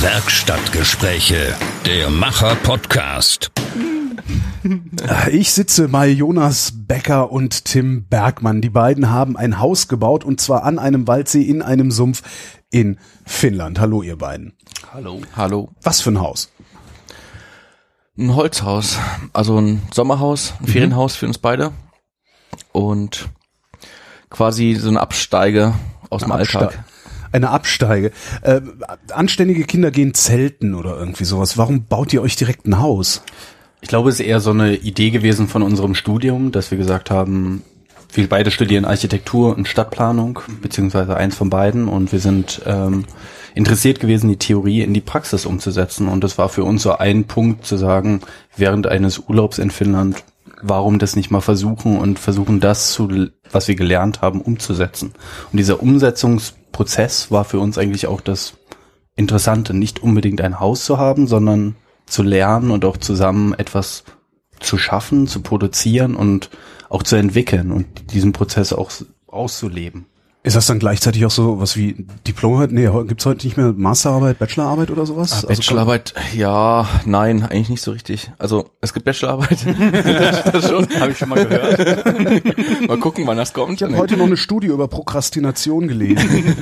Werkstattgespräche, der Macher-Podcast. Ich sitze bei Jonas Becker und Tim Bergmann. Die beiden haben ein Haus gebaut und zwar an einem Waldsee in einem Sumpf in Finnland. Hallo ihr beiden. Hallo. Hallo. Was für ein Haus? Ein Holzhaus, also ein Sommerhaus, ein Ferienhaus für uns beide und quasi so eine Absteige aus dem Alltag. Eine Absteige. Anständige Kinder gehen zelten oder irgendwie sowas. Warum baut ihr euch direkt ein Haus? Ich glaube, es ist eher so eine Idee gewesen von unserem Studium, dass wir gesagt haben, wir beide studieren Architektur und Stadtplanung, beziehungsweise eins von beiden, und wir sind interessiert gewesen, die Theorie in die Praxis umzusetzen, und das war für uns so ein Punkt zu sagen, während eines Urlaubs in Finnland, warum das nicht mal versuchen und versuchen das, was wir gelernt haben, umzusetzen. Und dieser Umsetzungsprozess war für uns eigentlich auch das Interessante, nicht unbedingt ein Haus zu haben, sondern zu lernen und auch zusammen etwas zu schaffen, zu produzieren und auch zu entwickeln und diesen Prozess auch auszuleben. Ist das dann gleichzeitig auch so was wie Diplomarbeit? Nee, gibt's heute nicht mehr Masterarbeit, Bachelorarbeit oder sowas? Bachelorarbeit, ja, nein, eigentlich nicht so richtig. Also es gibt Bachelorarbeit, das schon, habe ich schon mal gehört. Mal gucken, wann das kommt. Ich habe heute noch eine Studie über Prokrastination gelesen.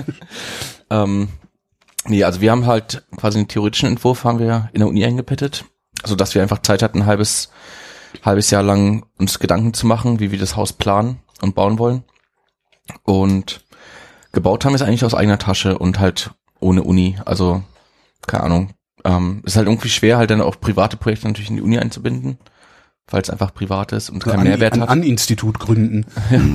Nee, also wir haben halt quasi einen theoretischen Entwurf haben wir in der Uni eingepettet, also dass wir einfach Zeit hatten, ein halbes Jahr lang uns Gedanken zu machen, wie wir das Haus planen und bauen wollen. Und gebaut haben wir es eigentlich aus eigener Tasche und halt ohne Uni, also keine Ahnung. Ist halt irgendwie schwer, halt dann auch private Projekte natürlich in die Uni einzubinden, weil es einfach privat ist und keinen Mehrwert hat. Ein Institut gründen.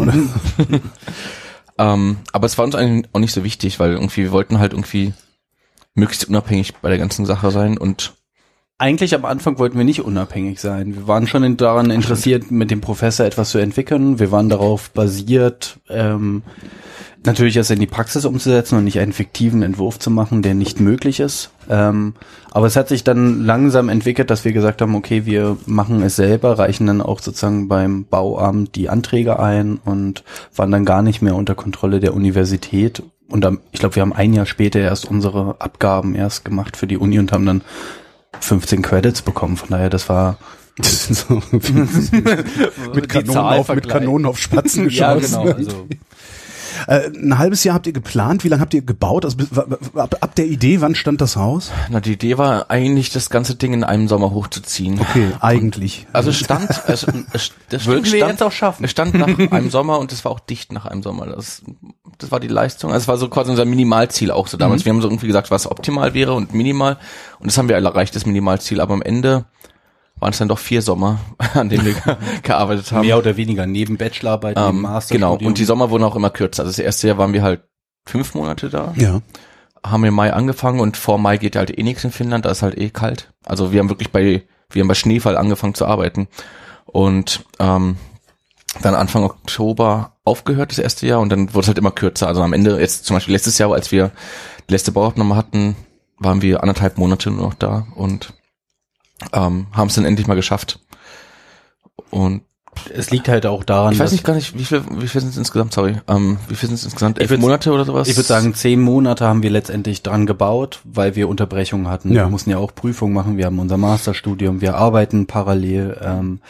Aber es war uns eigentlich auch nicht so wichtig, weil irgendwie wir wollten halt irgendwie möglichst unabhängig bei der ganzen Sache sein und eigentlich am Anfang wollten wir nicht unabhängig sein. Wir waren schon daran interessiert, mit dem Professor etwas zu entwickeln. Wir waren darauf basiert, natürlich es in die Praxis umzusetzen und nicht einen fiktiven Entwurf zu machen, der nicht möglich ist. Aber es hat sich dann langsam entwickelt, dass wir gesagt haben, okay, wir machen es selber, reichen dann auch sozusagen beim Bauamt die Anträge ein und waren dann gar nicht mehr unter Kontrolle der Universität. Und ich glaube, wir haben ein Jahr später erst unsere Abgaben erst gemacht für die Uni und haben dann 15 Credits bekommen. Von daher, das war so mit Kanonen auf Spatzen geschossen. Ja, genau. Also. Ein halbes Jahr habt ihr geplant. Wie lange habt ihr gebaut? Also ab der Idee, wann stand das Haus? Na, die Idee war eigentlich, das ganze Ding in einem Sommer hochzuziehen. Okay, eigentlich. Also es würden wir jetzt auch schaffen. Es stand nach einem Sommer und es war auch dicht nach einem Sommer. Das war die Leistung. Also es war so quasi unser Minimalziel auch so damals. Wir haben so irgendwie gesagt, was optimal wäre und minimal. Und das haben wir erreicht, das Minimalziel. Aber am Ende waren es dann doch 4 Sommer, an denen wir gearbeitet haben. Mehr oder weniger, neben Bachelorarbeit, neben Masterstudium. Genau, und die Sommer wurden auch immer kürzer. Also das erste Jahr waren wir halt 5 Monate da. Ja. Haben wir im Mai angefangen und vor Mai geht halt eh nichts in Finnland, da ist halt eh kalt. Also wir haben bei Schneefall angefangen zu arbeiten. Und dann Anfang Oktober aufgehört, das erste Jahr, und dann wurde es halt immer kürzer. Also am Ende, jetzt zum Beispiel letztes Jahr, als wir die letzte Bauabnahme hatten, waren wir 1,5 Monate nur noch da und haben es dann endlich mal geschafft. Und es liegt halt auch daran, ich weiß nicht gar nicht, wie viel sind es insgesamt, wie viel sind es insgesamt? 11 Monate oder sowas? Ich würde sagen, 10 Monate haben wir letztendlich dran gebaut, weil wir Unterbrechungen hatten. Ja. Wir mussten ja auch Prüfungen machen, wir haben unser Masterstudium, wir arbeiten parallel.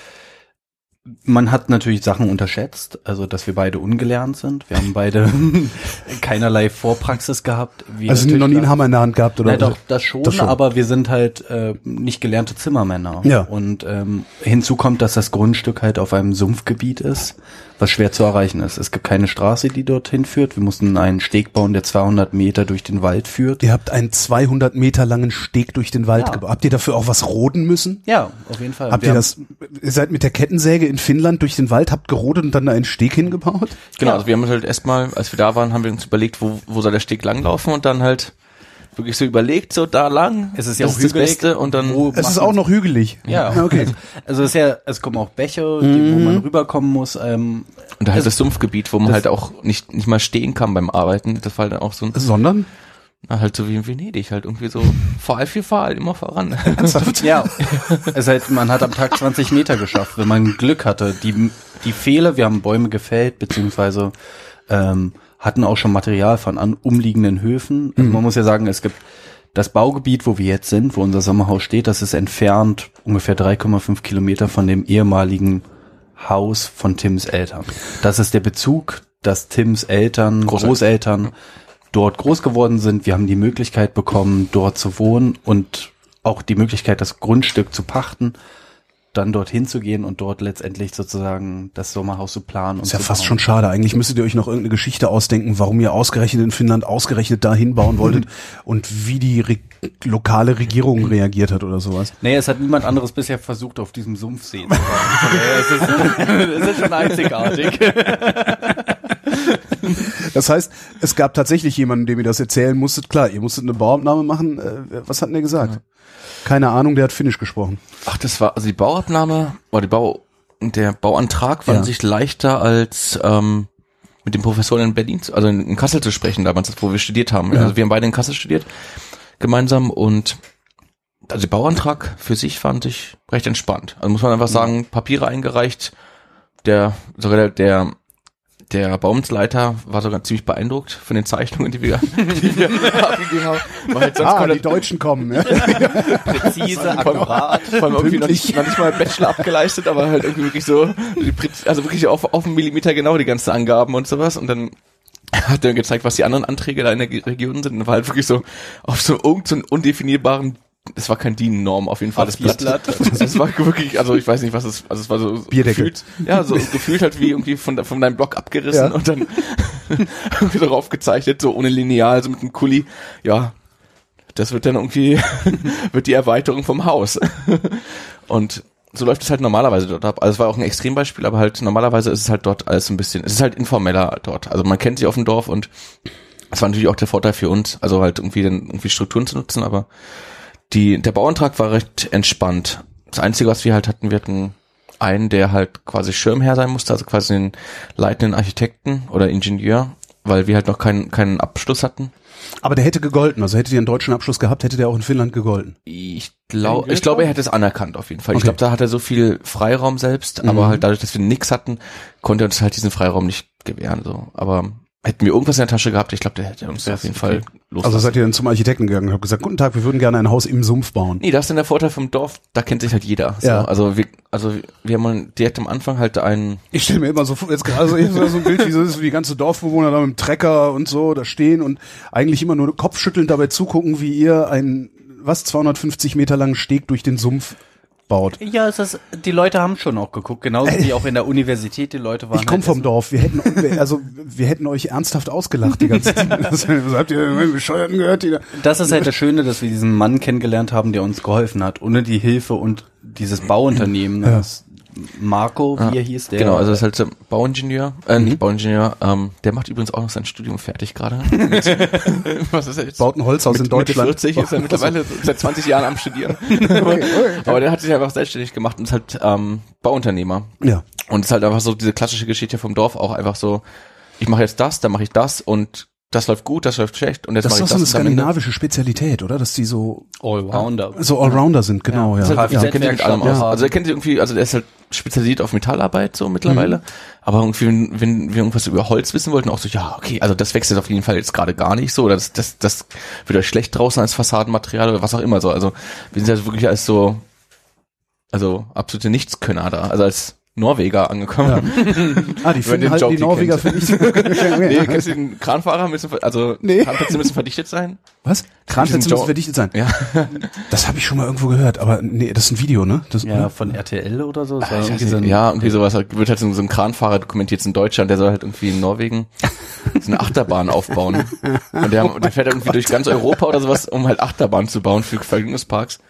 Man hat natürlich Sachen unterschätzt, also dass wir beide ungelernt sind. Wir haben beide keinerlei Vorpraxis gehabt. Also noch nie einen Hammer in der Hand gehabt, oder? Nein, doch, das schon, aber wir sind halt nicht gelernte Zimmermänner. Ja. Und hinzu kommt, dass das Grundstück halt auf einem Sumpfgebiet ist, was schwer zu erreichen ist. Es gibt keine Straße, die dorthin führt. Wir mussten einen Steg bauen, der 200 Meter durch den Wald führt. Ihr habt einen 200 Meter langen Steg durch den Wald gebaut. Habt ihr dafür auch was roden müssen? Ja, auf jeden Fall. Ihr seid mit der Kettensäge in Finnland durch den Wald, habt gerodet und dann da einen Steg hingebaut? Genau, also wir haben halt erstmal, als wir da waren, haben wir uns überlegt, wo soll der Steg langlaufen, und dann halt wirklich so überlegt, so da lang. Es ist ja das auch ist das Beste, und dann Es ist auch noch hügelig. Ja, okay. Also es kommen auch Bäche, wo man rüberkommen muss. Und da halt das Sumpfgebiet, wo man halt auch nicht mal stehen kann beim Arbeiten. Das war halt dann auch so ein... Sondern? Na, halt so wie in Venedig, halt irgendwie so Pfahl für Pfahl, immer voran. Ja, man hat am Tag 20 Meter geschafft, wenn man Glück hatte. Die Pfähle, wir haben Bäume gefällt, beziehungsweise hatten auch schon Material von umliegenden Höfen. Also man muss ja sagen, es gibt Das Baugebiet, wo wir jetzt sind, wo unser Sommerhaus steht, das ist entfernt ungefähr 3,5 Kilometer von dem ehemaligen Haus von Tims Eltern. Das ist der Bezug, dass Tims Eltern, Großeltern dort groß geworden sind. Wir haben die Möglichkeit bekommen, dort zu wohnen und auch die Möglichkeit, das Grundstück zu pachten, dann dorthin zu gehen und dort letztendlich sozusagen das Sommerhaus zu planen. Ist ja fast schon schade. Eigentlich müsstet ihr euch noch irgendeine Geschichte ausdenken, warum ihr ausgerechnet in Finnland dahin bauen wolltet und wie die lokale Regierung reagiert hat oder sowas. Nee, es hat niemand anderes bisher versucht, auf diesem Sumpfsee zu bauen. Es ist schon einzigartig. Das heißt, es gab tatsächlich jemanden, dem ihr das erzählen musstet. Klar, ihr musstet eine Bauabnahme machen. Was hat denn der gesagt? Keine Ahnung, der hat Finnisch gesprochen. Ach, das war, also die Bauabnahme, oder der Bauantrag war an sich leichter als mit dem Professor in Berlin, also in Kassel zu sprechen, damals, wo wir studiert haben. Ja. Also wir haben beide in Kassel studiert, gemeinsam, und also der Bauantrag für sich fand ich recht entspannt. Also muss man einfach sagen, Papiere eingereicht, der Bauamtsleiter war sogar ziemlich beeindruckt von den Zeichnungen, die wir abgegeben haben. Weil sonst die Deutschen kommen, ja. Präzise, akkurat. Vor allem irgendwie noch nicht mal Bachelor abgeleistet, aber halt irgendwie wirklich so, also wirklich auf einen Millimeter genau die ganzen Angaben und sowas. Und dann hat er gezeigt, was die anderen Anträge da in der Region sind. Und war halt wirklich so auf so irgendeinen undefinierbaren, es war kein DIN-Norm auf jeden Fall, das Blatt. Es war wirklich, also ich weiß nicht, was es, also es war so gefühlt, ja, so gefühlt halt wie irgendwie von deinem Block abgerissen, ja. Und dann irgendwie darauf gezeichnet, so ohne Lineal, so mit einem Kuli, ja, das wird dann irgendwie, wird die Erweiterung vom Haus. Und so läuft es halt normalerweise dort ab. Also es war auch ein Extrembeispiel, aber halt normalerweise ist es halt dort alles ein bisschen, es ist halt informeller dort. Also man kennt sich auf dem Dorf, und das war natürlich auch der Vorteil für uns, also halt irgendwie Strukturen zu nutzen, aber der Bauantrag war recht entspannt. Das Einzige, was wir halt hatten, wir hatten einen, der halt quasi Schirmherr sein musste, also quasi den leitenden Architekten oder Ingenieur, weil wir halt noch keinen Abschluss hatten. Aber der hätte gegolten, also hättet ihr einen deutschen Abschluss gehabt, hätte der auch in Finnland gegolten. Ich glaube, er hätte es anerkannt auf jeden Fall. Okay. Ich glaube, da hat er so viel Freiraum selbst, aber halt dadurch, dass wir nichts hatten, konnte er uns halt diesen Freiraum nicht gewähren, so. Aber hätten wir irgendwas in der Tasche gehabt, ich glaube, der hätte uns auf jeden Fall loslassen. Also seid ihr dann zum Architekten gegangen und habt gesagt, guten Tag, wir würden gerne ein Haus im Sumpf bauen. Nee, das ist dann der Vorteil vom Dorf, da kennt sich halt jeder. So. Ja. Also wir haben direkt am Anfang halt Ich stelle mir immer so vor, jetzt gerade so ein Bild, wie so die ganze Dorfbewohner da mit dem Trecker und so da stehen und eigentlich immer nur kopfschüttelnd dabei zugucken, wie ihr einen 250 Meter langen Steg durch den Sumpf baut. Ja, die Leute haben schon auch geguckt, genauso wie auch in der Universität die Leute waren. Ich komme vom Dorf, wir hätten euch ernsthaft ausgelacht die ganze Zeit. Was habt ihr denn Bescheuerten gehört? Das ist halt das Schöne, dass wir diesen Mann kennengelernt haben, der uns geholfen hat. Ohne die Hilfe und dieses Bauunternehmen, das Marco, wie er hieß, der. Genau, also das ist halt der Bauingenieur, nicht Bauingenieur, der macht übrigens auch noch sein Studium fertig gerade. Was ist er jetzt? Baut ein Holzhaus in Deutschland. Mit 40 ist er mittlerweile seit 20 Jahren am Studieren. Okay. Aber der hat sich einfach selbstständig gemacht und ist halt Bauunternehmer. Ja. Und ist halt einfach so diese klassische Geschichte vom Dorf, auch einfach so, ich mache jetzt das, dann mache ich das und das läuft gut, das läuft schlecht und jetzt mache ich das. Das ist so eine skandinavische Spezialität, oder? Dass die so Allrounder sind, genau, ja. Halt, der kennt sich mit allem aus. Also er kennt sich irgendwie, also der ist halt spezialisiert auf Metallarbeit so mittlerweile. Aber irgendwie, wenn wir irgendwas über Holz wissen wollten, auch so, ja, okay, also das wächst jetzt auf jeden Fall jetzt gerade gar nicht so, oder das wird euch schlecht draußen als Fassadenmaterial oder was auch immer so. Also wir sind halt wirklich als so, also absolute Nichtskönner da, also als Norweger angekommen. Ja. Die finden halt die Norweger für nicht. Nee, kennst du den Kranfahrer? Kranplätze müssen verdichtet sein? Was? Kranplätze müssen verdichtet sein? Ja. Das habe ich schon mal irgendwo gehört, aber nee, das ist ein Video, ne? Von RTL oder so. Irgendwie sowas. Wird halt so ein Kranfahrer dokumentiert in Deutschland, der soll halt irgendwie in Norwegen so eine Achterbahn aufbauen. Und der fährt irgendwie durch ganz Europa oder sowas, um halt Achterbahn zu bauen für Vergnügungsparks.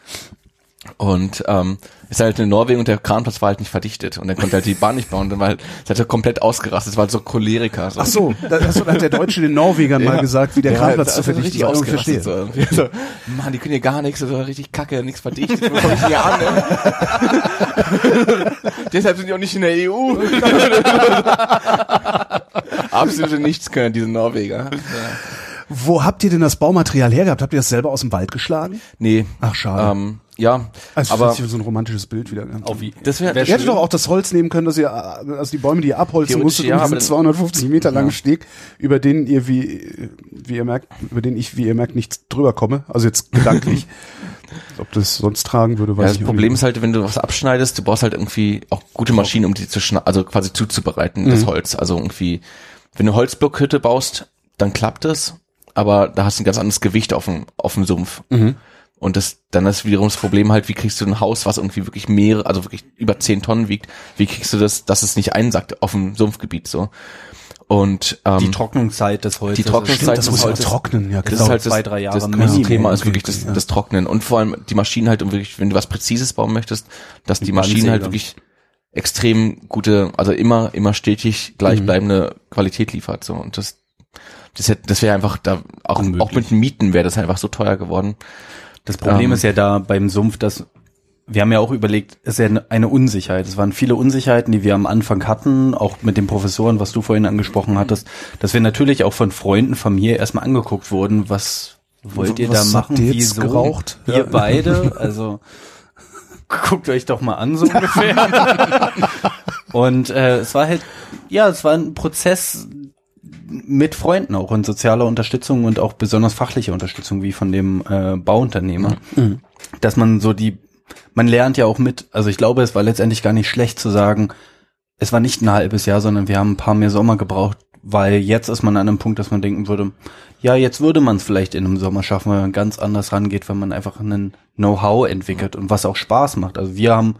Und ist halt in Norwegen und der Kranplatz war halt nicht verdichtet und er konnte halt die Bahn nicht bauen, dann war halt, das hat er komplett ausgerastet, das war halt so Choleriker. So. Ach so, das hat der Deutsche den Norwegern mal gesagt, wie der Kranplatz zu verdichten ist. Verstehe. So, Mann, die können hier gar nichts, das war richtig kacke, nichts verdichtet, wo komme ich hier an, ne? Deshalb sind die auch nicht in der EU. Absolute Nichtskönner, diese Norweger. Ja. Wo habt ihr denn das Baumaterial hergehabt? Habt ihr das selber aus dem Wald geschlagen? Nee. Ach, schade. Ja, Also aber so ein romantisches Bild wieder. das wäre Ihr hättet doch auch das Holz nehmen können, dass ihr, also die Bäume, die ihr abholzen musstet, ja, diesen 250 Meter langen Steg, über den ihr, wie ihr merkt, nicht drüber komme. Also jetzt gedanklich. Ob das sonst tragen würde, weiß ich nicht. Das Problem ist halt, wenn du was abschneidest, du brauchst halt irgendwie auch gute Maschinen, um die also quasi zuzubereiten, das Holz. Also irgendwie, wenn du Holzblockhütte baust, dann klappt es, aber da hast du ein ganz anderes Gewicht auf dem Sumpf. Und dann ist wiederum das Problem halt, wie kriegst du ein Haus, was irgendwie wirklich also wirklich über 10 Tonnen wiegt, wie kriegst du das, dass es nicht einsackt auf dem Sumpfgebiet, so. Und, die Trocknungszeit des Holzes. Die Trocknungszeit das des muss ja Holzes. trocknen, ja, Das genau. ist halt 2-3 Jahre das Minimum. Thema ist wirklich das Trocknen. Und vor allem die Maschinen halt, um wirklich, wenn du was Präzises bauen möchtest, dass die Maschinen halt wirklich extrem gute, also immer stetig gleichbleibende Qualität liefert, so. Und das wäre einfach da, auch mit Mieten wäre das einfach so teuer geworden. Das Problem ist ja da beim Sumpf, dass wir haben ja auch überlegt, es ist ja eine Unsicherheit. Es waren viele Unsicherheiten, die wir am Anfang hatten, auch mit den Professoren, was du vorhin angesprochen hattest, dass wir natürlich auch von Freunden, Familie erstmal angeguckt wurden, was wollt ihr da machen? Wieso geraucht? Ihr beide? Also guckt euch doch mal an, so ungefähr. Und es war halt, es war ein Prozess mit Freunden auch und sozialer Unterstützung und auch besonders fachliche Unterstützung, wie von dem Bauunternehmer. Dass man man lernt ja auch mit, also ich glaube, es war letztendlich gar nicht schlecht zu sagen, es war nicht ein halbes Jahr, sondern wir haben ein paar mehr Sommer gebraucht, weil jetzt ist man an einem Punkt, dass man denken würde, ja, jetzt würde man es vielleicht in einem Sommer schaffen, weil man ganz anders rangeht, wenn man einfach einen Know-how entwickelt und was auch Spaß macht. Also wir haben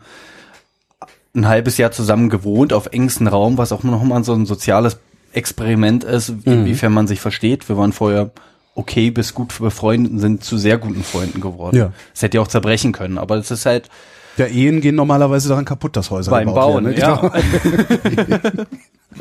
ein halbes Jahr zusammen gewohnt auf engstem Raum, was auch nochmal so ein soziales Experiment ist, inwiefern man sich versteht. Wir waren vorher okay bis gut befreundet, sind zu sehr guten Freunden geworden. Ja. Es hätte ja auch zerbrechen können, aber es ist halt Ja, Ehen gehen normalerweise daran kaputt, dass Häuser beim gebaut Bauen, werden, ne? ja.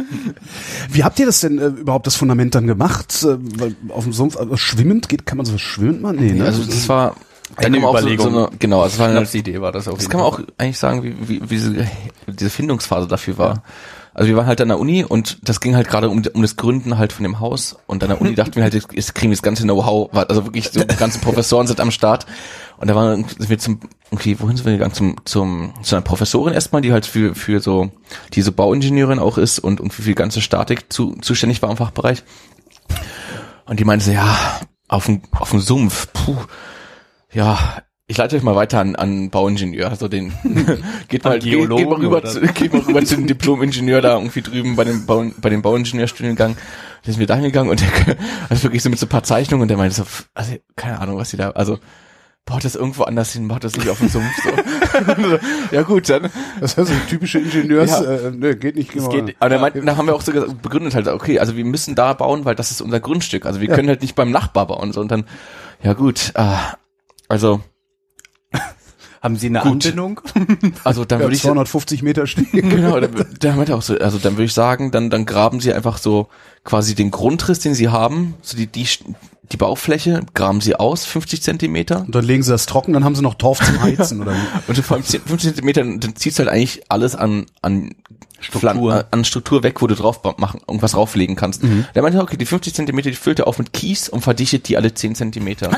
Wie habt ihr das denn überhaupt das Fundament dann gemacht? Weil auf dem Sumpf, also schwimmend kann man so schwimmend machen? Nee, ne? Also das war Eine auch Überlegung. so eine, genau, also es war Als Idee war das auf das jeden kann man Fall. auch eigentlich sagen, wie diese Findungsphase dafür war. Also wir waren halt an der Uni und das ging halt gerade um das Gründen halt von dem Haus und an der Uni dachten wir halt, jetzt kriegen wir das ganze Know-how, also wirklich so die ganzen Professoren sind am Start und da sind wir wohin sind wir gegangen? Zu einer Professorin erstmal, die halt für so, die so Bauingenieurin auch ist und irgendwie für die ganze Statik zuständig war im Fachbereich. Und die meinte so, ja, auf dem Sumpf, ich leite euch mal weiter an Bauingenieur, also den geht mal rüber zu dem Diplom-Ingenieur da irgendwie drüben bei dem Bauingenieurstudiengang. Da sind wir da hingegangen und der also wirklich so mit so ein paar Zeichnungen und der meinte so, also keine Ahnung, was die da, also baut das irgendwo anders hin, macht das nicht auf dem Sumpf so. Ja gut, dann. Das heißt, so typische Ingenieurs, geht nicht genau. Aber der meinte, da haben wir auch so begründet halt, okay, also wir müssen da bauen, weil das ist unser Grundstück, also wir können halt nicht beim Nachbar bauen, so und dann, ja gut, also Haben Sie eine Anbindung? also dann würde ich 250 Meter stehen. genau, der meinte auch so, also dann würde ich sagen, dann graben Sie einfach so quasi den Grundriss, den Sie haben, so die Baufläche, graben Sie aus, 50 Zentimeter. Und dann legen sie das trocken, dann haben sie noch Torf zum Heizen, oder wie? Und vor allem 50 Zentimeter, dann ziehst du halt eigentlich alles an Struktur weg, wo du irgendwas drauflegen kannst. Der meinte, okay, die 50 Zentimeter, die füllt er auf mit Kies und verdichtet die alle 10 Zentimeter.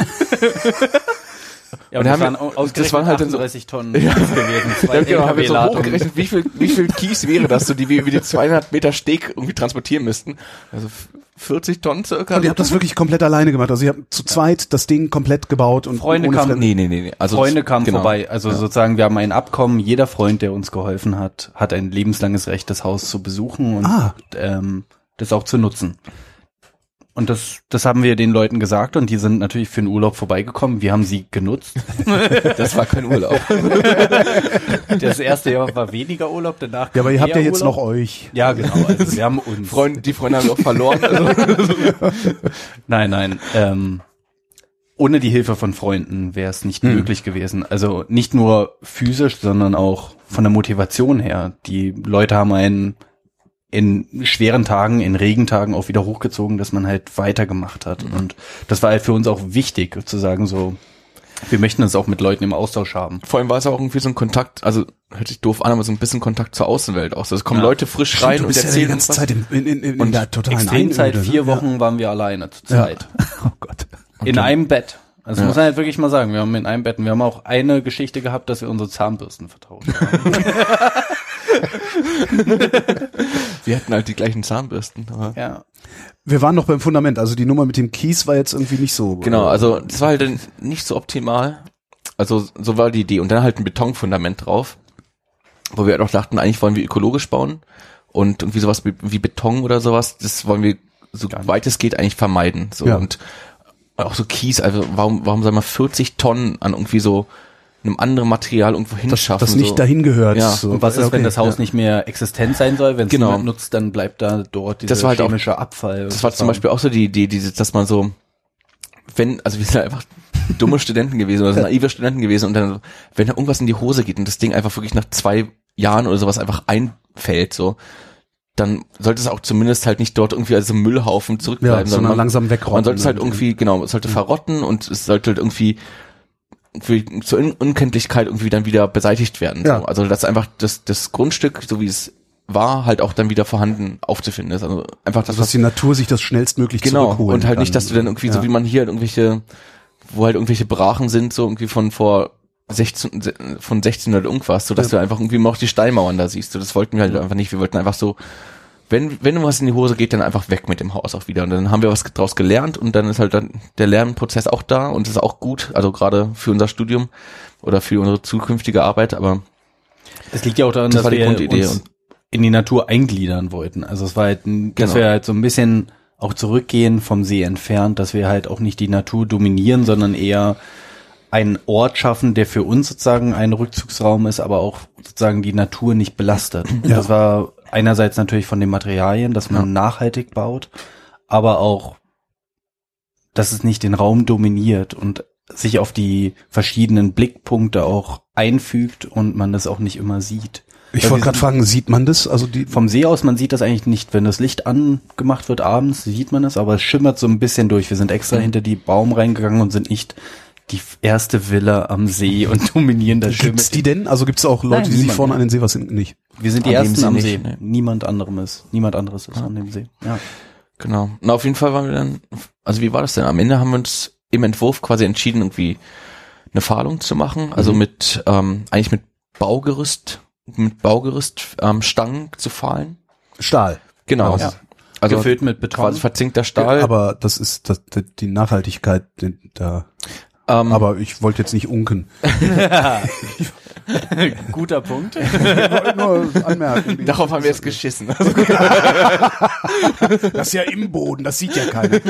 Ja, und das waren halt 38 Tonnen Ja. gewesen. Ja, genau, haben wir so hochgerechnet, wie viel Kies wäre das, so wie die 200 Meter Steg irgendwie transportieren müssten. Also 40 Tonnen circa. Und ihr habt das wirklich komplett alleine gemacht. Also ihr habt zu zweit das Ding komplett gebaut und Freunde ohne kamen, Fremde. Nee. Also Freunde kamen genau. vorbei. Also sozusagen, wir haben ein Abkommen. Jeder Freund, der uns geholfen hat, hat ein lebenslanges Recht, das Haus zu besuchen und das auch zu nutzen. Und das haben wir den Leuten gesagt und die sind natürlich für den Urlaub vorbeigekommen. Wir haben sie genutzt. Das war kein Urlaub. Das erste Jahr war weniger Urlaub, danach Ja, aber ihr habt ja mehr jetzt Urlaub. noch euch. Ja, genau. Also wir haben uns. Die Freunde haben wir auch verloren. Also. Nein. Ohne die Hilfe von Freunden wäre es nicht möglich gewesen. Also nicht nur physisch, sondern auch von der Motivation her. Die Leute haben einen in schweren Tagen, in Regentagen auch wieder hochgezogen, dass man halt weitergemacht hat. Und das war halt für uns auch wichtig, zu sagen so, wir möchten uns auch mit Leuten im Austausch haben. Vor allem war es auch irgendwie so ein Kontakt, also hört sich doof an, aber so ein bisschen Kontakt zur Außenwelt aus. Also es kommen Leute frisch rein du und bist ja die erzählen ganze uns Zeit in der totalen Extremzeit, Einöde, 4 ne? Wochen waren wir alleine zu zweit. Oh Gott. In einem Bett. Also muss man halt wirklich mal sagen, wir haben in einem Bett, wir haben auch eine Geschichte gehabt, dass wir unsere Zahnbürsten vertauscht haben. Wir hatten halt die gleichen Zahnbürsten. Aber Ja. Wir waren noch beim Fundament, also die Nummer mit dem Kies war jetzt irgendwie nicht so. genau, also das war halt dann nicht so optimal. Also so war die Idee. Und dann halt ein Betonfundament drauf, wo wir halt auch dachten, eigentlich wollen wir ökologisch bauen und irgendwie sowas wie Beton oder sowas, das wollen wir so weit es geht eigentlich vermeiden. So. Ja. Und auch so Kies, also warum sagen wir 40 Tonnen an irgendwie so einem anderen Material irgendwo hinschaffen. Das nicht so. dahin gehört. Ja. So. Und was ist, wenn Okay, das Haus ja. nicht mehr existent sein soll? Wenn es Genau. niemand nutzt, dann bleibt da dort dieser Das war halt auch- chemische Abfall. Das war zum Beispiel auch so die Idee, dass man so, also wir sind einfach dumme Studenten gewesen oder so naive Studenten gewesen und dann, wenn da irgendwas in die Hose geht und das Ding einfach wirklich nach 2 Jahren oder sowas einfach einfällt, so, dann sollte es auch zumindest halt nicht dort irgendwie als so Müllhaufen zurückbleiben, Ja, sondern langsam wegrotten. man sollte es halt irgendwie, genau, es sollte verrotten und es sollte halt irgendwie zur Unkenntlichkeit irgendwie dann wieder beseitigt werden. Ja. So. Also dass einfach das Grundstück, so wie es war, halt auch dann wieder vorhanden aufzufinden ist. Also einfach das, Also, dass die Natur sich das schnellstmöglich genau, zurückholen und halt kann. nicht, dass du dann irgendwie, so wie man hier halt wo halt irgendwelche Brachen sind, so irgendwie von 1600 irgendwas, so dass du einfach irgendwie noch die Steinmauern da siehst. So, das wollten wir halt einfach nicht. Wir wollten einfach so, wenn was in die Hose geht, dann einfach weg mit dem Haus auch wieder. Und dann haben wir was draus gelernt und dann ist halt dann der Lernprozess auch da und das ist auch gut, also gerade für unser Studium oder für unsere zukünftige Arbeit, aber es liegt ja auch daran, das dass war die wir Grundidee uns in die Natur eingliedern wollten. Also es war halt, dass Genau. wir halt so ein bisschen auch zurückgehen vom See entfernt, dass wir halt auch nicht die Natur dominieren, sondern eher einen Ort schaffen, der für uns sozusagen ein Rückzugsraum ist, aber auch sozusagen die Natur nicht belastet. Ja. Das war einerseits natürlich von den Materialien, dass man nachhaltig baut, aber auch, dass es nicht den Raum dominiert und sich auf die verschiedenen Blickpunkte auch einfügt und man das auch nicht immer sieht. Ich Weil wollte wir gerade sind- fragen, sieht man das? Also die Vom See aus, man sieht das eigentlich nicht. Wenn das Licht angemacht wird abends, sieht man es, aber es schimmert so ein bisschen durch. Wir sind extra hinter die Baum reingegangen und sind nicht die erste Villa am See und dominieren das Schimmel. gibt's die denn? Also gibt's auch Leute, Nein, die sich niemand, vorne ja. an den See was hinten nicht? Wir sind die An dem ersten See am nicht, See. nee. Niemand anderes ist an dem See. Ja. genau. Und auf jeden Fall waren wir dann, also wie war das denn? Am Ende haben wir uns im Entwurf quasi entschieden, irgendwie eine Pfahlung zu machen, also mit, eigentlich mit Stangen zu pfahlen. Stahl. Genau. Ja. Also Gefüllt mit Beton. quasi verzinkter Stahl. Aber das ist die Nachhaltigkeit da. Aber ich wollte jetzt nicht unken. Guter Punkt. Ich wollte nur anmerken. Darauf haben wir jetzt geschissen. Das ist ja im Boden, das sieht ja keiner.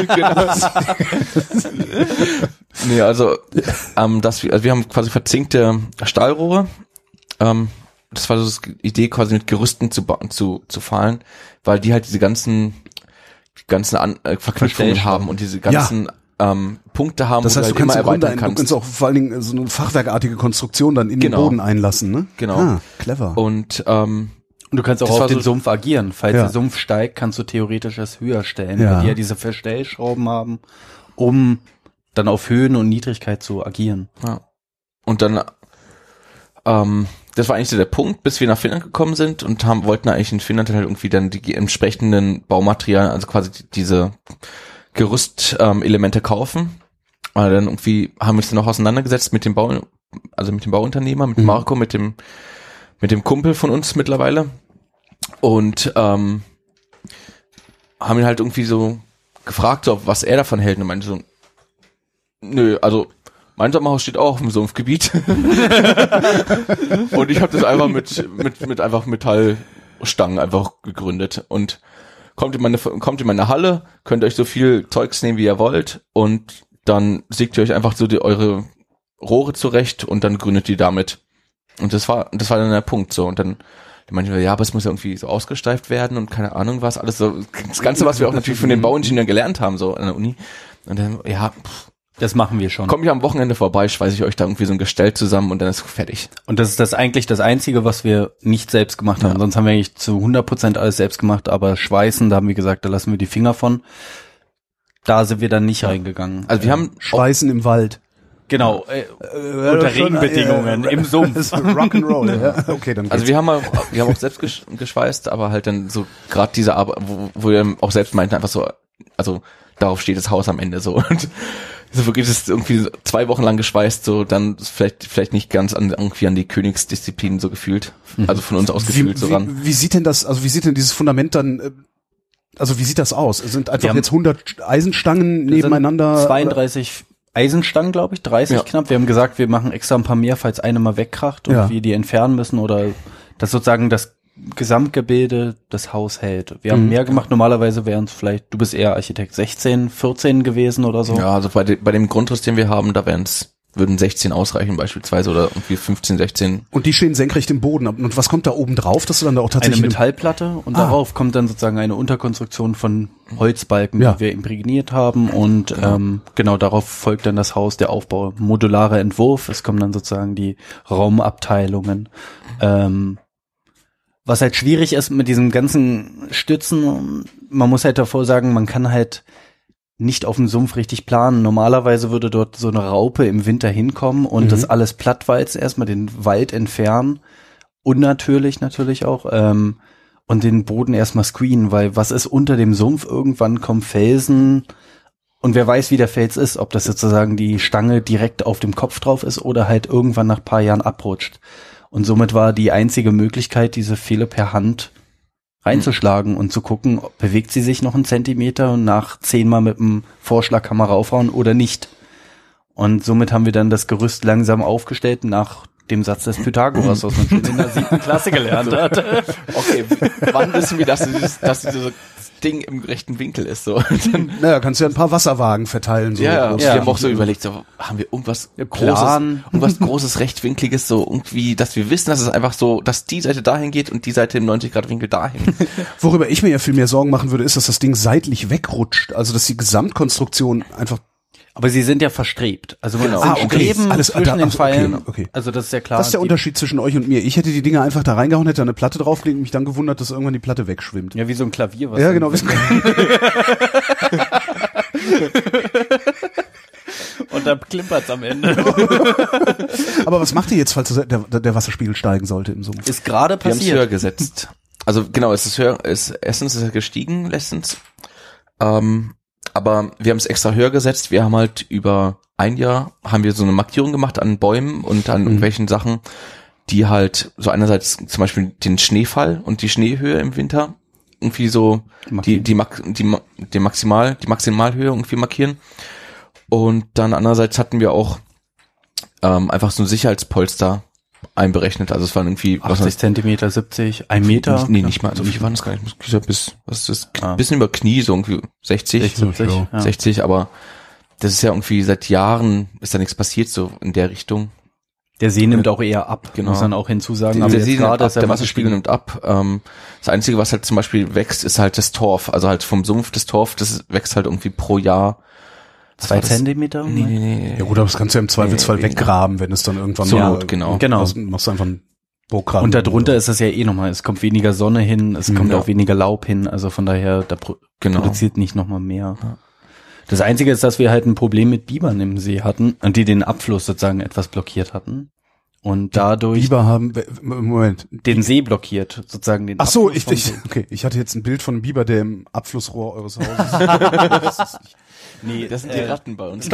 Nee, also, wir haben quasi verzinkte Stahlrohre. Das war so die Idee, quasi mit Gerüsten zu fahren, weil die halt diese ganzen Verknüpfungen haben und diese ganzen Punkte haben, Das heißt, du halt kannst immer im Grunde erweitern du kannst auch vor allen Dingen so eine fachwerkartige Konstruktion dann in Genau. den Boden einlassen, ne? Genau. Ah, clever. Und Und du kannst auch Das auf war den so- Sumpf agieren. Falls Ja. der Sumpf steigt, kannst du theoretisch es höher stellen, Ja. weil die ja diese Verstellschrauben haben, um dann auf Höhen und Niedrigkeit zu agieren. ja. Und dann das war eigentlich so der Punkt, bis wir nach Finnland gekommen sind und wollten eigentlich in Finnland halt irgendwie dann die entsprechenden Baumaterialien, also quasi diese Gerüstelemente kaufen. Aber dann irgendwie haben wir uns dann noch auseinandergesetzt mit dem Bauunternehmer, mit Marco, mit dem Kumpel von uns mittlerweile und haben ihn halt irgendwie so gefragt, so, was er davon hält und meinte so, nö, also mein Sommerhaus steht auch auf dem Sumpfgebiet. Und ich habe das einfach mit einfach Metallstangen einfach gegründet. Und kommt in meine Halle, könnt euch so viel Zeugs nehmen, wie ihr wollt. Und dann sägt ihr euch einfach so eure Rohre zurecht und dann gründet die damit. Und das war dann der Punkt so. Und dann meinte wir, ja, aber es muss ja irgendwie so ausgesteift werden und keine Ahnung was. Alles so, das Ganze, was wir auch natürlich von den Bauingenieuren gelernt haben, so an der Uni. Und dann, ja, Das machen wir schon. kommt mich am Wochenende vorbei, schweiße ich euch da irgendwie so ein Gestell zusammen und dann ist fertig. Und das ist eigentlich das Einzige, was wir nicht selbst gemacht haben. Ja. Sonst haben wir eigentlich zu 100% alles selbst gemacht, aber Schweißen, da haben wir gesagt, da lassen wir die Finger von. Da sind wir dann nicht reingegangen. Also wir haben Schweißen im Wald. Genau, unter Regenbedingungen, im Sumpf. Rock'n'Roll, ja. Okay, dann also geht's. wir haben auch selbst geschweißt, aber halt dann so gerade diese Arbeit, wo wir auch selbst meinten, einfach so, also darauf steht das Haus am Ende so. Und So wirklich ist irgendwie 2 Wochen lang geschweißt, so dann vielleicht nicht ganz irgendwie an die Königsdisziplin so gefühlt. Also von uns aus gefühlt so ran. Wie sieht denn dieses Fundament dann, also wie sieht das aus? Es sind einfach jetzt 100 Eisenstangen nebeneinander? 32 Eisenstangen, glaube ich, 30 knapp. Wir haben gesagt, wir machen extra ein paar mehr, falls eine mal wegkracht und wir die entfernen müssen oder das sozusagen das Gesamtgebilde das Haus hält. Wir haben mehr gemacht. Normalerweise wären es vielleicht, du bist eher Architekt, 16, 14 gewesen oder so. Ja, also bei dem Grundriss, den wir haben, da würden 16 ausreichen beispielsweise oder irgendwie 15, 16. Und die stehen senkrecht im Boden. Und was kommt da oben drauf, dass du dann da auch tatsächlich... Eine Metallplatte und darauf kommt dann sozusagen eine Unterkonstruktion von Holzbalken, die wir imprägniert haben und genau darauf folgt dann das Haus, der Aufbau, modularer Entwurf. Es kommen dann sozusagen die Raumabteilungen. Was halt schwierig ist mit diesem ganzen Stützen, man muss halt davor sagen, man kann halt nicht auf dem Sumpf richtig planen. Normalerweise würde dort so eine Raupe im Winter hinkommen und das alles plattwalzen, erstmal den Wald entfernen, unnatürlich natürlich auch, und den Boden erstmal screenen, weil was ist unter dem Sumpf? Irgendwann kommen Felsen und wer weiß, wie der Fels ist, ob das sozusagen die Stange direkt auf dem Kopf drauf ist oder halt irgendwann nach ein paar Jahren abrutscht. Und somit war die einzige Möglichkeit, diese Pfähle per Hand reinzuschlagen und zu gucken, bewegt sie sich noch einen Zentimeter und nach 10-mal mit dem Vorschlaghammer raufhauen oder nicht. Und somit haben wir dann das Gerüst langsam aufgestellt nach dem Satz des Pythagoras, was man schon in der 7. Klasse gelernt hat. Okay, wann wissen wir, dass dieses Ding im rechten Winkel ist? So. Naja, kannst du ja ein paar Wasserwagen verteilen. So. Ja, wir haben auch so überlegt, so, haben wir irgendwas Großes, Rechtwinkliges, so irgendwie, dass wir wissen, dass es einfach so, dass die Seite dahin geht und die Seite im 90-Grad-Winkel dahin. Worüber ich mir ja viel mehr Sorgen machen würde, ist, dass das Ding seitlich wegrutscht. Also, dass die Gesamtkonstruktion einfach... Aber sie sind ja verstrebt. Also man okay. Streben Alles zwischen den Pfeilen. Okay. Also das ist ja klar. Das ist der Unterschied zwischen euch und mir. Ich hätte die Dinger einfach da reingehauen, hätte eine Platte draufgelegt und mich dann gewundert, dass irgendwann die Platte wegschwimmt. Ja, wie so ein Klavier. Ja, genau. Und dann klimpert's am Ende. Aber was macht ihr jetzt, falls der Wasserspiegel steigen sollte im Sumpf? Ist gerade Wir haben es passiert. höher gesetzt. Also genau, erstens ist es gestiegen letztens. Aber wir haben es extra höher gesetzt. Wir haben halt über ein Jahr haben wir so eine Markierung gemacht an Bäumen und an irgendwelchen Sachen, die halt so einerseits zum Beispiel den Schneefall und die Schneehöhe im Winter irgendwie so die Maximalhöhe irgendwie markieren. Und dann andererseits hatten wir auch einfach so ein Sicherheitspolster einberechnet. Also es waren irgendwie 80 Zentimeter, 70, 1 Meter. Nee, nicht mal. So viel waren das gar nicht. Bisschen über Knie, so irgendwie 60, 60, aber das ist ja irgendwie seit Jahren ist da nichts passiert, so in der Richtung. Der See nimmt auch eher ab, genau. muss man auch hinzusagen. Der See nimmt ab, der Wasserspiegel nimmt ab. Das Einzige, was halt zum Beispiel wächst, ist halt das Torf. Also halt vom Sumpf des Torf, das wächst halt irgendwie pro Jahr 2 Zentimeter? Nee. Ja gut, aber das kannst du ja im Zweifelsfall weggraben, wenn es dann irgendwann zur mal... Not, genau. Also machst du einfach einen Bohrgraben. Und darunter ist es ja eh nochmal, es kommt weniger Sonne hin, es kommt auch weniger Laub hin, also von daher, da produziert nicht nochmal mehr. Ja. Das Einzige ist, dass wir halt ein Problem mit Bibern im See hatten und die den Abfluss sozusagen etwas blockiert hatten. Und dadurch Biber haben, Moment, den See blockiert, sozusagen den Ach so, Abfluss ich hatte jetzt ein Bild von einem Biber, der im Abflussrohr eures Hauses Nee, das sind die Ratten bei uns.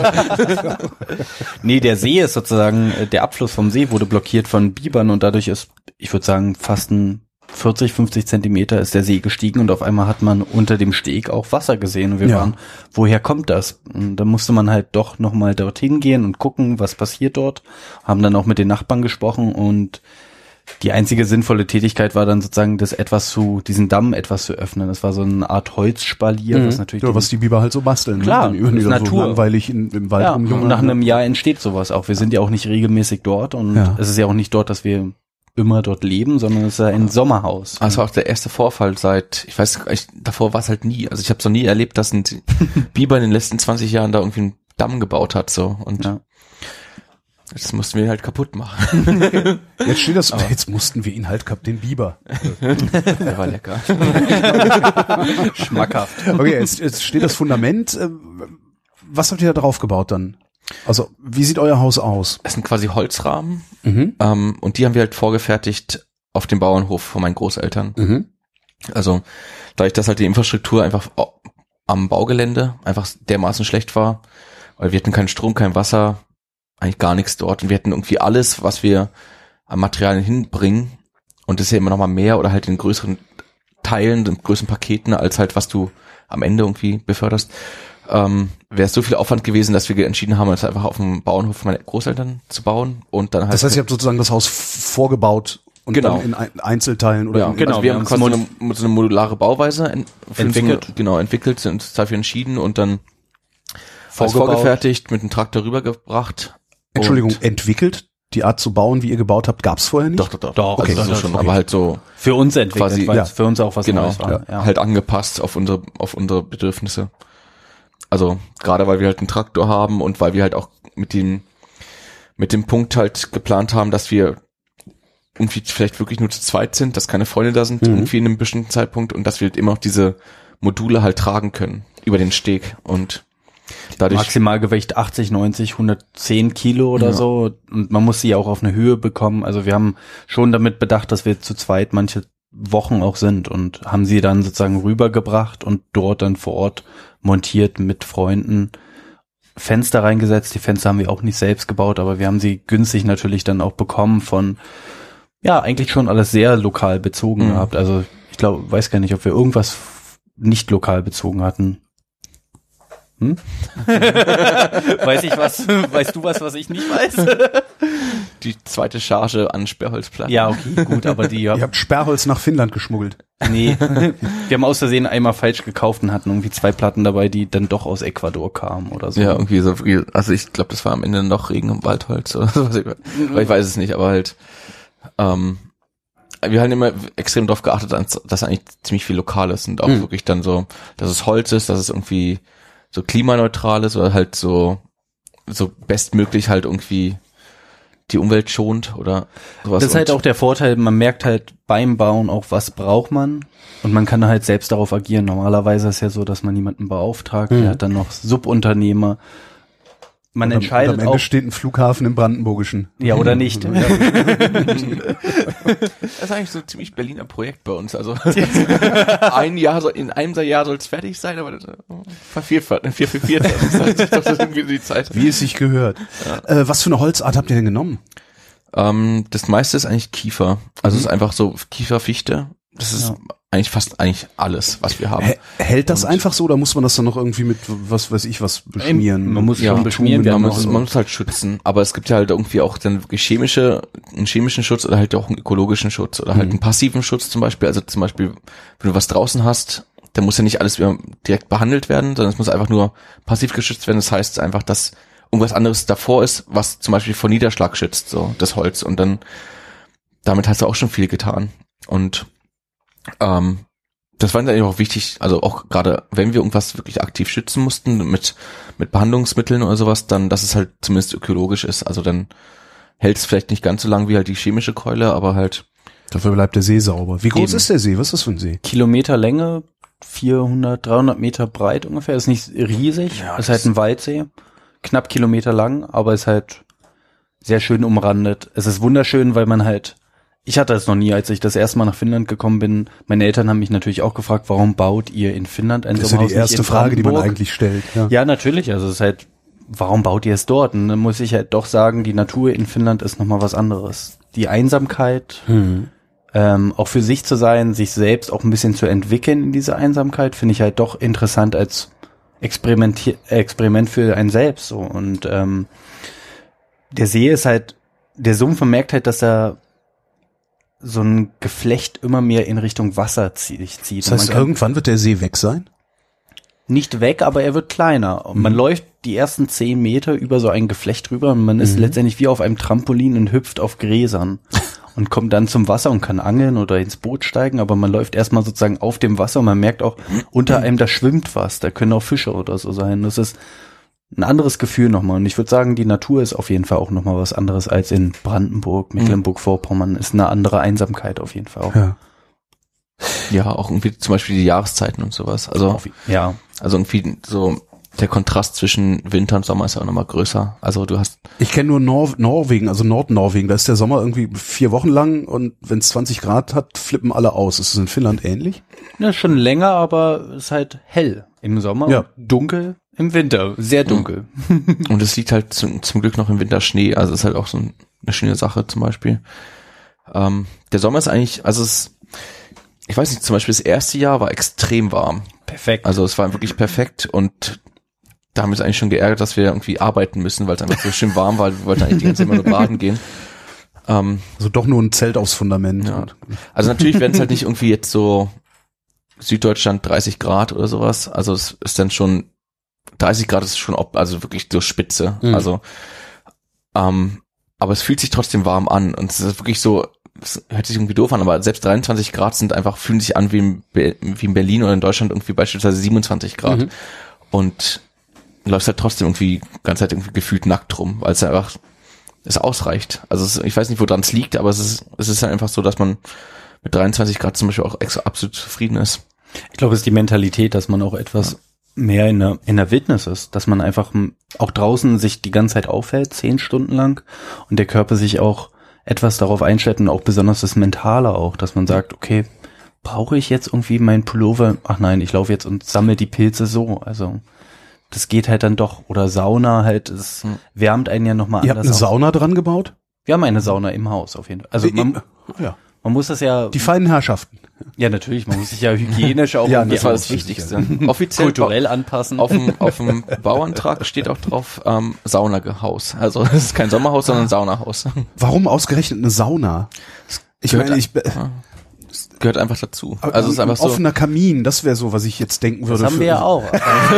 Nee, der See ist sozusagen, der Abfluss vom See wurde blockiert von Bibern und dadurch ist, ich würde sagen, fast ein 40, 50 Zentimeter ist der See gestiegen und auf einmal hat man unter dem Steg auch Wasser gesehen und wir waren, woher kommt das? Und da musste man halt doch nochmal dorthin gehen und gucken, was passiert dort, haben dann auch mit den Nachbarn gesprochen und die einzige sinnvolle Tätigkeit war dann sozusagen, diesen Damm etwas zu öffnen. Das war so eine Art Holzspalier, was natürlich... Ja, was die Biber halt so basteln. Klar, ne? Die ist Natur. So langweilig im Wald rumlungern. Und nach einem Jahr entsteht sowas auch. Wir sind ja auch nicht regelmäßig dort und es ist ja auch nicht dort, dass wir immer dort leben, sondern es ist ja ein Sommerhaus. Also auch der erste Vorfall davor war es halt nie. Also ich habe es noch nie erlebt, dass ein Biber in den letzten 20 Jahren da irgendwie einen Damm gebaut hat, so. Und jetzt mussten wir ihn halt kaputt machen. Jetzt mussten wir ihn halt den Biber. Der war lecker. Schmackhaft. Okay, jetzt steht das Fundament. Was habt ihr da drauf gebaut dann? Also, wie sieht euer Haus aus? Das sind quasi Holzrahmen. Und die haben wir halt vorgefertigt auf dem Bauernhof von meinen Großeltern. Also, dadurch, dass halt die Infrastruktur einfach am Baugelände einfach dermaßen schlecht war, Weil wir hatten keinen Strom, kein Wasser, eigentlich gar nichts dort. Und wir hatten irgendwie alles, was wir an Materialien hinbringen. Und das ist ja immer noch mal mehr oder halt in größeren Teilen, in größeren Paketen, als halt, was du am Ende irgendwie beförderst. Wäre es so viel Aufwand gewesen, dass wir entschieden haben, es einfach auf dem Bauernhof meiner Großeltern zu bauen. Und dann halt. Das heißt, ihr habt sozusagen das Haus vorgebaut und dann in Einzelteilen oder genau. Also wir haben quasi so eine modulare Bauweise entwickelt. Entwickelt, sind uns dafür entschieden und dann vorgefertigt, mit dem Traktor rübergebracht. Entschuldigung, entwickelt? Die Art zu bauen, wie ihr gebaut habt, gab's vorher nicht? Doch. Okay, also schon, aber halt so. Für uns entwickelt, quasi, weil es für uns auch was Neues war. Ja. Halt angepasst auf unsere Bedürfnisse. Also, gerade weil wir halt einen Traktor haben und weil wir halt auch mit dem Punkt halt geplant haben, dass wir irgendwie vielleicht wirklich nur zu zweit sind, dass keine Freunde da sind, irgendwie in einem bestimmten Zeitpunkt und dass wir halt immer noch diese Module halt tragen können über den Steg und dadurch Maximalgewicht 80, 90, 110 Kilo oder so und man muss sie auch auf eine Höhe bekommen. Also wir haben schon damit bedacht, dass wir zu zweit manche Wochen auch sind und haben sie dann sozusagen rübergebracht und dort dann vor Ort montiert mit Freunden. Fenster reingesetzt. Die Fenster haben wir auch nicht selbst gebaut, aber wir haben sie günstig natürlich dann auch bekommen von, ja, eigentlich schon alles sehr lokal bezogen gehabt. Also ich glaube, weiß gar nicht, ob wir irgendwas nicht lokal bezogen hatten. Weißt du was ich nicht weiß? Die zweite Charge an Sperrholzplatten. Ja, okay, gut, aber ihr habt Sperrholz nach Finnland geschmuggelt. Nee, wir haben aus Versehen einmal falsch gekauft und hatten irgendwie 2 Platten dabei, die dann doch aus Ecuador kamen oder so. Ja, irgendwie so, also ich glaube, das war am Ende noch Regen- und Waldholz oder so. Ich weiß es nicht, aber halt, wir haben immer extrem darauf geachtet, dass eigentlich ziemlich viel lokal ist und auch wirklich dann so, dass es Holz ist, dass es irgendwie so klimaneutral ist oder halt so bestmöglich halt irgendwie die Umwelt schont oder sowas. Das ist halt auch der Vorteil, man merkt halt beim Bauen auch, was braucht man und man kann halt selbst darauf agieren. Normalerweise ist ja so, dass man jemanden beauftragt, der hat dann noch Subunternehmer. Man entscheidet am Ende auch, steht ein Flughafen im Brandenburgischen. Ja, oder nicht. Das ist eigentlich so ein ziemlich Berliner Projekt bei uns. Also in einem Jahr soll es fertig sein, aber vervierfacht. Das ist doch irgendwie die Zeit. Wie es sich gehört. Ja. Was für eine Holzart habt ihr denn genommen? Das meiste ist eigentlich Kiefer. Also es ist einfach so Kiefer, Fichte. Das ist eigentlich fast alles, was wir haben. Hält das einfach so oder muss man das dann noch irgendwie mit was beschmieren? Man muss schon beschmieren. Man muss halt schützen. Aber es gibt ja halt irgendwie auch dann wirklich einen chemischen Schutz oder halt auch einen ökologischen Schutz oder halt einen passiven Schutz zum Beispiel. Also zum Beispiel, wenn du was draußen hast, dann muss ja nicht alles direkt behandelt werden, sondern es muss einfach nur passiv geschützt werden. Das heißt einfach, dass irgendwas anderes davor ist, was zum Beispiel vor Niederschlag schützt, so das Holz. Und dann damit hast du auch schon viel getan. Und das war dann auch wichtig, also auch gerade wenn wir irgendwas wirklich aktiv schützen mussten mit Behandlungsmitteln oder sowas, dann, dass es halt zumindest ökologisch ist. Also dann hält es vielleicht nicht ganz so lang wie halt die chemische Keule, aber halt. Dafür bleibt der See sauber. Wie groß ist der See? Was ist das für ein See? Kilometer Länge, 300 Meter breit ungefähr. Ist nicht riesig. Ja, ist halt ein Waldsee. Knapp Kilometer lang, aber ist halt sehr schön umrandet. Es ist wunderschön, weil man halt, ich hatte es noch nie, als ich das erste Mal nach Finnland gekommen bin. Meine Eltern haben mich natürlich auch gefragt, warum baut ihr in Finnland ein Sommerhaus? Das ist ja die erste Frage, die man eigentlich stellt. Ja, natürlich. Also es ist halt, warum baut ihr es dort? Und dann muss ich halt doch sagen, die Natur in Finnland ist nochmal was anderes. Die Einsamkeit, auch für sich zu sein, sich selbst auch ein bisschen zu entwickeln in dieser Einsamkeit, finde ich halt doch interessant als Experiment für einen selbst. So. Und der See ist halt, der Sumpf merkt halt, dass er so ein Geflecht immer mehr in Richtung Wasser zieht. Das heißt, irgendwann wird der See weg sein? Nicht weg, aber er wird kleiner. Und man läuft die ersten 10 Meter über so ein Geflecht rüber und man ist letztendlich wie auf einem Trampolin und hüpft auf Gräsern und kommt dann zum Wasser und kann angeln oder ins Boot steigen, aber man läuft erstmal sozusagen auf dem Wasser und man merkt auch, unter einem, da schwimmt was, da können auch Fische oder so sein. Das ist ein anderes Gefühl nochmal. Und ich würde sagen, die Natur ist auf jeden Fall auch nochmal was anderes als in Brandenburg, Mecklenburg-Vorpommern. Ist eine andere Einsamkeit auf jeden Fall auch. Ja, auch irgendwie zum Beispiel die Jahreszeiten und sowas. Also, also irgendwie so der Kontrast zwischen Winter und Sommer ist ja auch nochmal größer. Also du hast... Ich kenne nur Norwegen, also Nordnorwegen. Da ist der Sommer irgendwie 4 Wochen lang und wenn es 20 Grad hat, flippen alle aus. Ist es in Finnland ähnlich? Ja, schon länger, aber es ist halt hell im Sommer. Ja. Dunkel Im Winter, sehr dunkel. Und es liegt halt zum Glück noch im Winter Schnee, also ist halt auch so eine schöne Sache zum Beispiel. Der Sommer ist eigentlich, ich weiß nicht, zum Beispiel das erste Jahr war extrem warm. Perfekt. Also es war wirklich perfekt und da haben wir uns eigentlich schon geärgert, dass wir irgendwie arbeiten müssen, weil es einfach so schön warm war. Wir wollten eigentlich die ganze Zeit immer nur baden gehen. Also doch nur ein Zelt aufs Fundament. Ja. Also natürlich werden es halt nicht irgendwie jetzt so Süddeutschland 30 Grad oder sowas. Also es ist dann schon 30 Grad ist schon also wirklich so Spitze. Mhm. Also aber es fühlt sich trotzdem warm an und es ist wirklich so, es hört sich irgendwie doof an, aber selbst 23 Grad fühlen sich an wie in Berlin oder in Deutschland irgendwie beispielsweise 27 Grad. Mhm. Und läufst halt trotzdem irgendwie ganze Zeit irgendwie gefühlt nackt rum, weil es ausreicht. Also ich weiß nicht, woran es liegt, aber es ist halt einfach so, dass man mit 23 Grad zum Beispiel auch absolut zufrieden ist. Ich glaube, es ist die Mentalität, dass man auch etwas mehr in der Wildnis ist, dass man einfach auch draußen sich die ganze Zeit aufhält, 10 Stunden lang und der Körper sich auch etwas darauf einstellt und auch besonders das Mentale auch, dass man sagt, okay, brauche ich jetzt irgendwie meinen Pullover? Ach nein, ich laufe jetzt und sammle die Pilze so, also das geht halt dann doch. Oder Sauna halt, es wärmt einen ja nochmal anders. Ihr habt eine Sauna dran gebaut? Wir haben eine Sauna im Haus auf jeden Fall. Also man muss das ja... Die feinen Herrschaften. Ja, natürlich, man muss sich ja hygienisch auch... Ja, Das war das Wichtigste. Offiziell kulturell anpassen. Auf dem Bauantrag steht auch drauf Saunahaus. Also es ist kein Sommerhaus, sondern ein Saunahaus. Warum ausgerechnet eine Sauna? Ich meine, gehört einfach dazu. Also es ist einfach so. Offener Kamin, das wäre so, was ich jetzt denken würde. Das haben wir ja auch.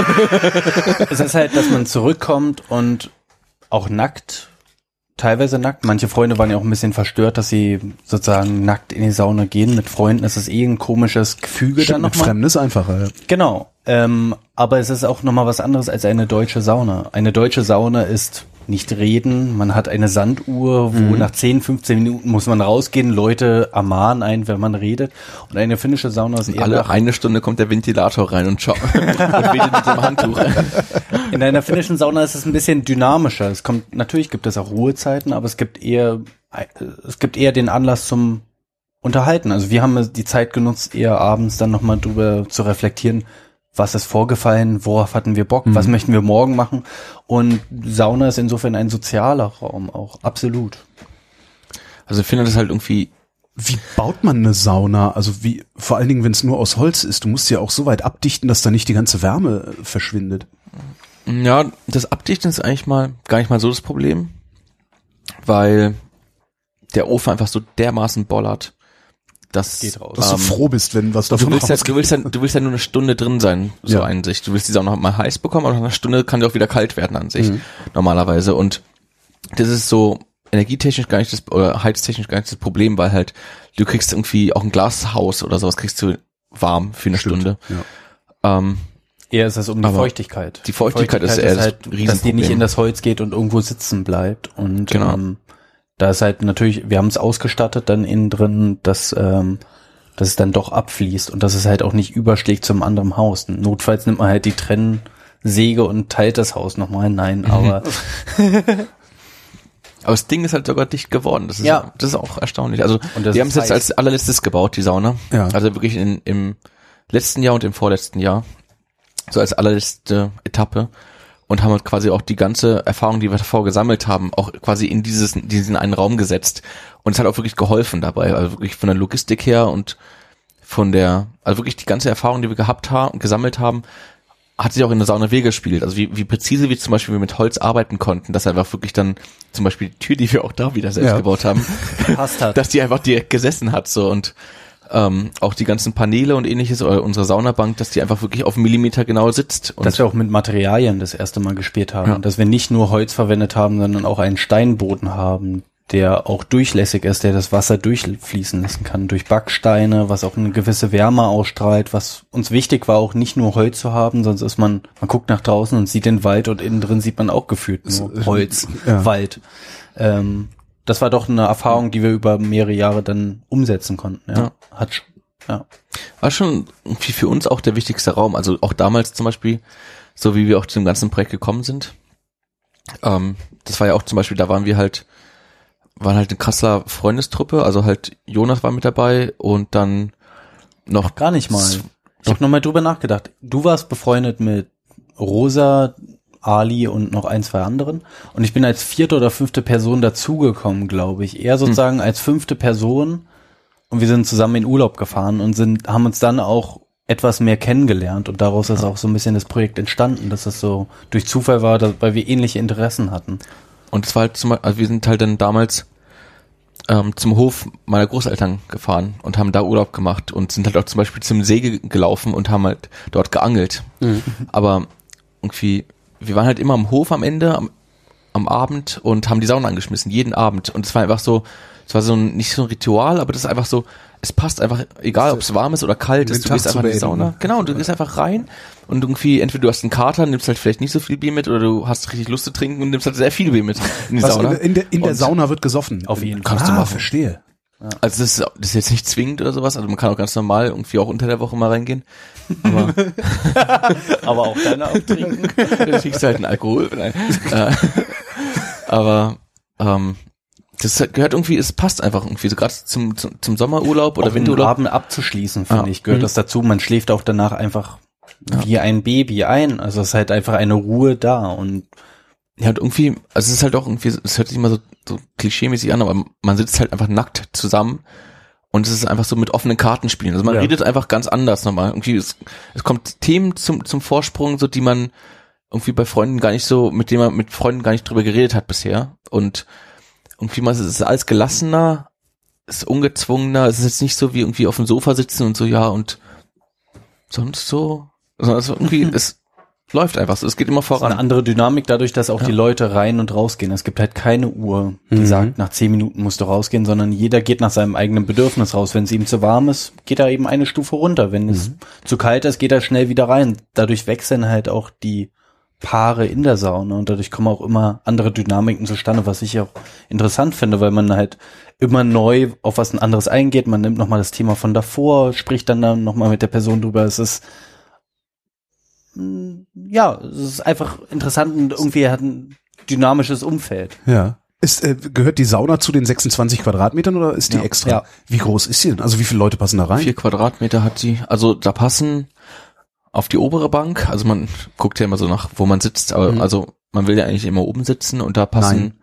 Es ist halt, dass man zurückkommt und auch nackt, teilweise nackt. Manche Freunde waren ja auch ein bisschen verstört, dass sie sozusagen nackt in die Sauna gehen mit Freunden. Das ist ein komisches Gefüge dann mit nochmal. Fremden ist einfacher. Ja. Genau. Aber es ist auch nochmal was anderes als eine deutsche Sauna. Eine deutsche Sauna ist nicht reden, man hat eine Sanduhr, wo nach 10, 15 Minuten muss man rausgehen, Leute ermahnen einen, wenn man redet. Und eine finnische Sauna ist eher alle eine Stunde kommt der Ventilator rein und schaut und wedelt mit dem Handtuch. In einer finnischen Sauna ist es ein bisschen dynamischer. Natürlich gibt es auch Ruhezeiten, aber es gibt eher den Anlass zum Unterhalten. Also wir haben die Zeit genutzt, eher abends dann nochmal drüber zu reflektieren, was ist vorgefallen, worauf hatten wir Bock, was möchten wir morgen machen. Und Sauna ist insofern ein sozialer Raum auch, absolut. Also ich finde das halt irgendwie... Wie baut man eine Sauna? Also vor allen Dingen, wenn es nur aus Holz ist, du musst ja auch so weit abdichten, dass da nicht die ganze Wärme verschwindet. Ja, das Abdichten ist eigentlich gar nicht mal so das Problem, weil der Ofen einfach so dermaßen bollert, dass du froh bist, wenn was davon du willst ja nur eine Stunde drin sein, so an sich. Du willst die Sauna mal heiß bekommen, aber nach einer Stunde kann die auch wieder kalt werden an sich, normalerweise. Und das ist so energietechnisch gar nicht oder heiztechnisch gar nicht das Problem, weil halt du kriegst irgendwie auch ein Glashaus oder sowas kriegst du warm für eine Stunde. Ja. Eher ist es um die Feuchtigkeit. Die Feuchtigkeit ist eher halt, das Riesenproblem. dass die nicht in das Holz geht und irgendwo sitzen bleibt. Und genau. Da ist halt natürlich, wir haben es ausgestattet dann innen drin, dass es dann doch abfließt und dass es halt auch nicht überschlägt zum anderen Haus. Notfalls nimmt man halt die Trennsäge und teilt das Haus nochmal hinein, aber aber das Ding ist halt sogar dicht geworden. Das ist auch erstaunlich. Also wir haben es jetzt als allerletztes gebaut, die Sauna. Ja. Also wirklich im letzten Jahr und im vorletzten Jahr. So als allerletzte Etappe. Und haben halt quasi auch die ganze Erfahrung, die wir davor gesammelt haben, auch quasi in diesen einen Raum gesetzt. Und es hat auch wirklich geholfen dabei. Also wirklich von der Logistik her und also wirklich die ganze Erfahrung, die wir gesammelt haben, hat sich auch in der Sauna gespielt. Also wie präzise wir zum Beispiel mit Holz arbeiten konnten, dass einfach wirklich dann zum Beispiel die Tür, die wir auch da wieder selbst gebaut haben, passt hat. Dass die einfach direkt gesessen hat, so und auch die ganzen Paneele und ähnliches oder unsere Saunabank, dass die einfach wirklich auf einen Millimeter genau sitzt. Und dass wir auch mit Materialien das erste Mal gespielt haben, dass wir nicht nur Holz verwendet haben, sondern auch einen Steinboden haben, der auch durchlässig ist, der das Wasser durchfließen lassen kann, durch Backsteine, was auch eine gewisse Wärme ausstrahlt, was uns wichtig war, auch nicht nur Holz zu haben, sonst ist man guckt nach draußen und sieht den Wald und innen drin sieht man auch gefühlt nur Holz, Wald. Das war doch eine Erfahrung, die wir über mehrere Jahre dann umsetzen konnten. War schon irgendwie für uns auch der wichtigste Raum. Also auch damals zum Beispiel, so wie wir auch zu dem ganzen Projekt gekommen sind. Das war ja auch zum Beispiel, da waren halt eine krasser Freundestruppe. Also halt Jonas war mit dabei und dann noch... Gar nicht mal. Ich habe nochmal drüber nachgedacht. Du warst befreundet mit Rosa, Ali und noch 1, 2 anderen. Und ich bin als 4. oder 5. Person dazugekommen, glaube ich. Eher sozusagen als 5. Person. Und wir sind zusammen in Urlaub gefahren und haben uns dann auch etwas mehr kennengelernt. Und daraus ist auch so ein bisschen das Projekt entstanden, dass das so durch Zufall war, weil wir ähnliche Interessen hatten. Und es war halt also wir sind halt dann damals zum Hof meiner Großeltern gefahren und haben da Urlaub gemacht und sind halt auch zum Beispiel zum See gelaufen und haben halt dort geangelt. Mhm. Aber irgendwie, wir waren halt immer am Hof am Ende, am Abend und haben die Sauna angeschmissen, jeden Abend. Und es war einfach so, es war so nicht so ein Ritual, aber das ist einfach so, es passt einfach, egal ob es warm ist oder kalt ist, du gehst einfach in die Sauna. Genau, und du gehst einfach rein und irgendwie, entweder du hast einen Kater, nimmst halt vielleicht nicht so viel Bier mit oder du hast richtig Lust zu trinken und nimmst halt sehr viel Bier mit in die Sauna. In der Sauna wird gesoffen. Auf jeden Fall. Kannst du machen. Verstehe. Ja. Also das ist jetzt nicht zwingend oder sowas, also man kann auch ganz normal irgendwie auch unter der Woche mal reingehen. Aber auch dann auch trinken. Dann trinkst du halt einen Alkohol. Nein. Aber das gehört irgendwie, es passt einfach irgendwie, so gerade zum Sommerurlaub oder Winterurlaub. Abend abzuschließen, finde ich, gehört das dazu. Man schläft auch danach einfach wie ein Baby ein. Also es ist halt einfach eine Ruhe da und ja, und irgendwie, also es ist halt auch irgendwie, es hört sich immer so klischeemäßig an, aber man sitzt halt einfach nackt zusammen und es ist einfach so mit offenen Karten spielen. Also man redet einfach ganz anders nochmal. Irgendwie, es kommt Themen zum Vorsprung, so die man irgendwie bei Freunden gar nicht so, mit denen man mit Freunden gar nicht drüber geredet hat bisher. Und irgendwie mal, es ist alles gelassener, es ist ungezwungener, es ist jetzt nicht so wie irgendwie auf dem Sofa sitzen und so, ja, und sonst so, also irgendwie, es läuft einfach so, es geht immer voran. Es ist eine andere Dynamik dadurch, dass auch die Leute rein und rausgehen. Es gibt halt keine Uhr, die sagt, nach 10 Minuten musst du rausgehen, sondern jeder geht nach seinem eigenen Bedürfnis raus. Wenn es ihm zu warm ist, geht er eben eine Stufe runter. Wenn es zu kalt ist, geht er schnell wieder rein. Dadurch wechseln halt auch die Paare in der Sauna und dadurch kommen auch immer andere Dynamiken zustande, was ich auch interessant finde, weil man halt immer neu auf was anderes eingeht. Man nimmt nochmal das Thema von davor, spricht dann nochmal mit der Person drüber. Es ist es ist einfach interessant und irgendwie hat ein dynamisches Umfeld. Ja. Gehört die Sauna zu den 26 Quadratmetern oder ist die extra? Ja. Wie groß ist sie denn? Also wie viele Leute passen da rein? 4 Quadratmeter hat sie. Also da passen auf die obere Bank, also man guckt ja immer so nach, wo man sitzt, aber also man will ja eigentlich immer oben sitzen und da passen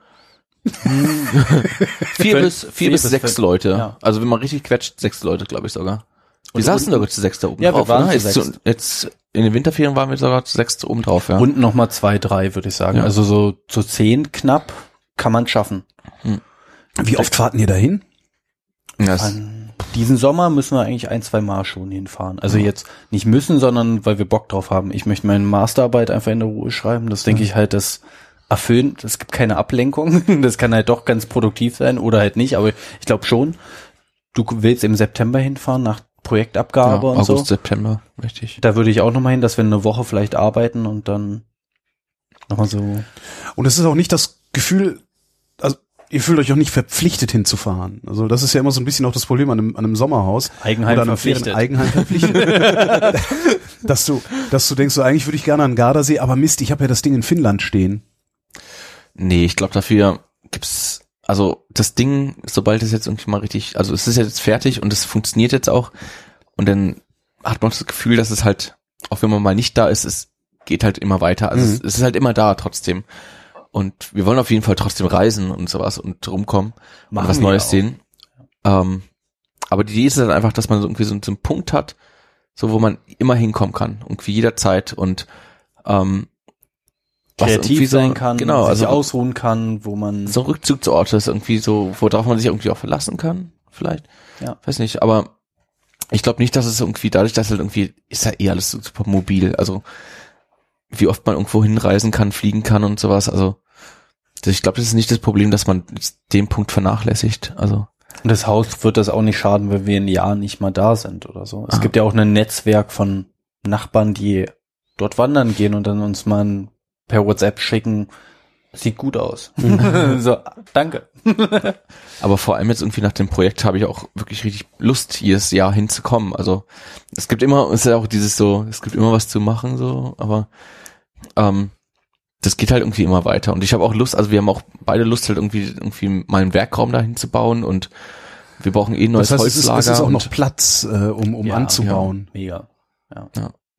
4 bis 6 Leute. Ja. Also wenn man richtig quetscht, 6 Leute, glaube ich sogar. Wir saßen sogar zu 6 da oben drauf. Wir waren jetzt in den Winterferien waren wir sogar zu 6 oben drauf, ja. Und nochmal 2, 3, würde ich sagen. Ja. Also so 10 knapp kann man schaffen. Wie oft fahrten ihr dahin? Diesen Sommer müssen wir eigentlich 1, 2 Mal schon hinfahren. Also jetzt nicht müssen, sondern weil wir Bock drauf haben. Ich möchte meine Masterarbeit einfach in der Ruhe schreiben. Das denke ich halt, das erfüllt. Es gibt keine Ablenkung. Das kann halt doch ganz produktiv sein oder halt nicht. Aber ich glaube schon, du willst im September hinfahren nach Projektabgabe und August, so. August, September, richtig. Da würde ich auch nochmal hin, dass wir eine Woche vielleicht arbeiten und dann nochmal so. Und es ist auch nicht das Gefühl, also ihr fühlt euch auch nicht verpflichtet hinzufahren. Also das ist ja immer so ein bisschen auch das Problem an einem Sommerhaus. Eigenheim oder verpflichtet. Eigenheim verpflichtet. dass du denkst, so eigentlich würde ich gerne an den Gardasee, aber Mist, ich habe ja das Ding in Finnland stehen. Nee, ich glaube dafür gibt's, also das Ding, sobald es jetzt irgendwie mal richtig, also es ist jetzt fertig und es funktioniert jetzt auch und dann hat man das Gefühl, dass es halt, auch wenn man mal nicht da ist, es geht halt immer weiter. Also es ist halt immer da trotzdem. Und wir wollen auf jeden Fall trotzdem reisen und sowas und rumkommen und was Neues sehen. Aber die Idee ist dann einfach, dass man so irgendwie so einen Punkt hat, so wo man immer hinkommen kann, irgendwie jederzeit und kreativ sein kann, genau, sich also ausruhen kann, wo man so ein Rückzugsort ist, irgendwie so, worauf man sich irgendwie auch verlassen kann, vielleicht. Ja. Weiß nicht, aber ich glaube nicht, dass es irgendwie, dadurch, dass halt irgendwie, ist ja eh alles super mobil, also wie oft man irgendwo hinreisen kann, fliegen kann und sowas, also ich glaube, das ist nicht das Problem, dass man den Punkt vernachlässigt, also. Und das Haus wird das auch nicht schaden, wenn wir ein Jahr nicht mal da sind oder so. Es gibt ja auch ein Netzwerk von Nachbarn, die dort wandern gehen und dann uns mal per WhatsApp schicken, sieht gut aus. So, danke. Aber vor allem jetzt irgendwie nach dem Projekt habe ich auch wirklich richtig Lust, jedes Jahr hinzukommen. Also es gibt immer, es ist ja auch dieses so, es gibt immer was zu machen, so, aber das geht halt irgendwie immer weiter. Und ich habe auch Lust, also wir haben auch beide Lust, halt irgendwie mal einen Werkraum dahin zu bauen und wir brauchen eh ein neues Holzlager. Es ist auch noch Platz, um anzubauen. Mega. Ja.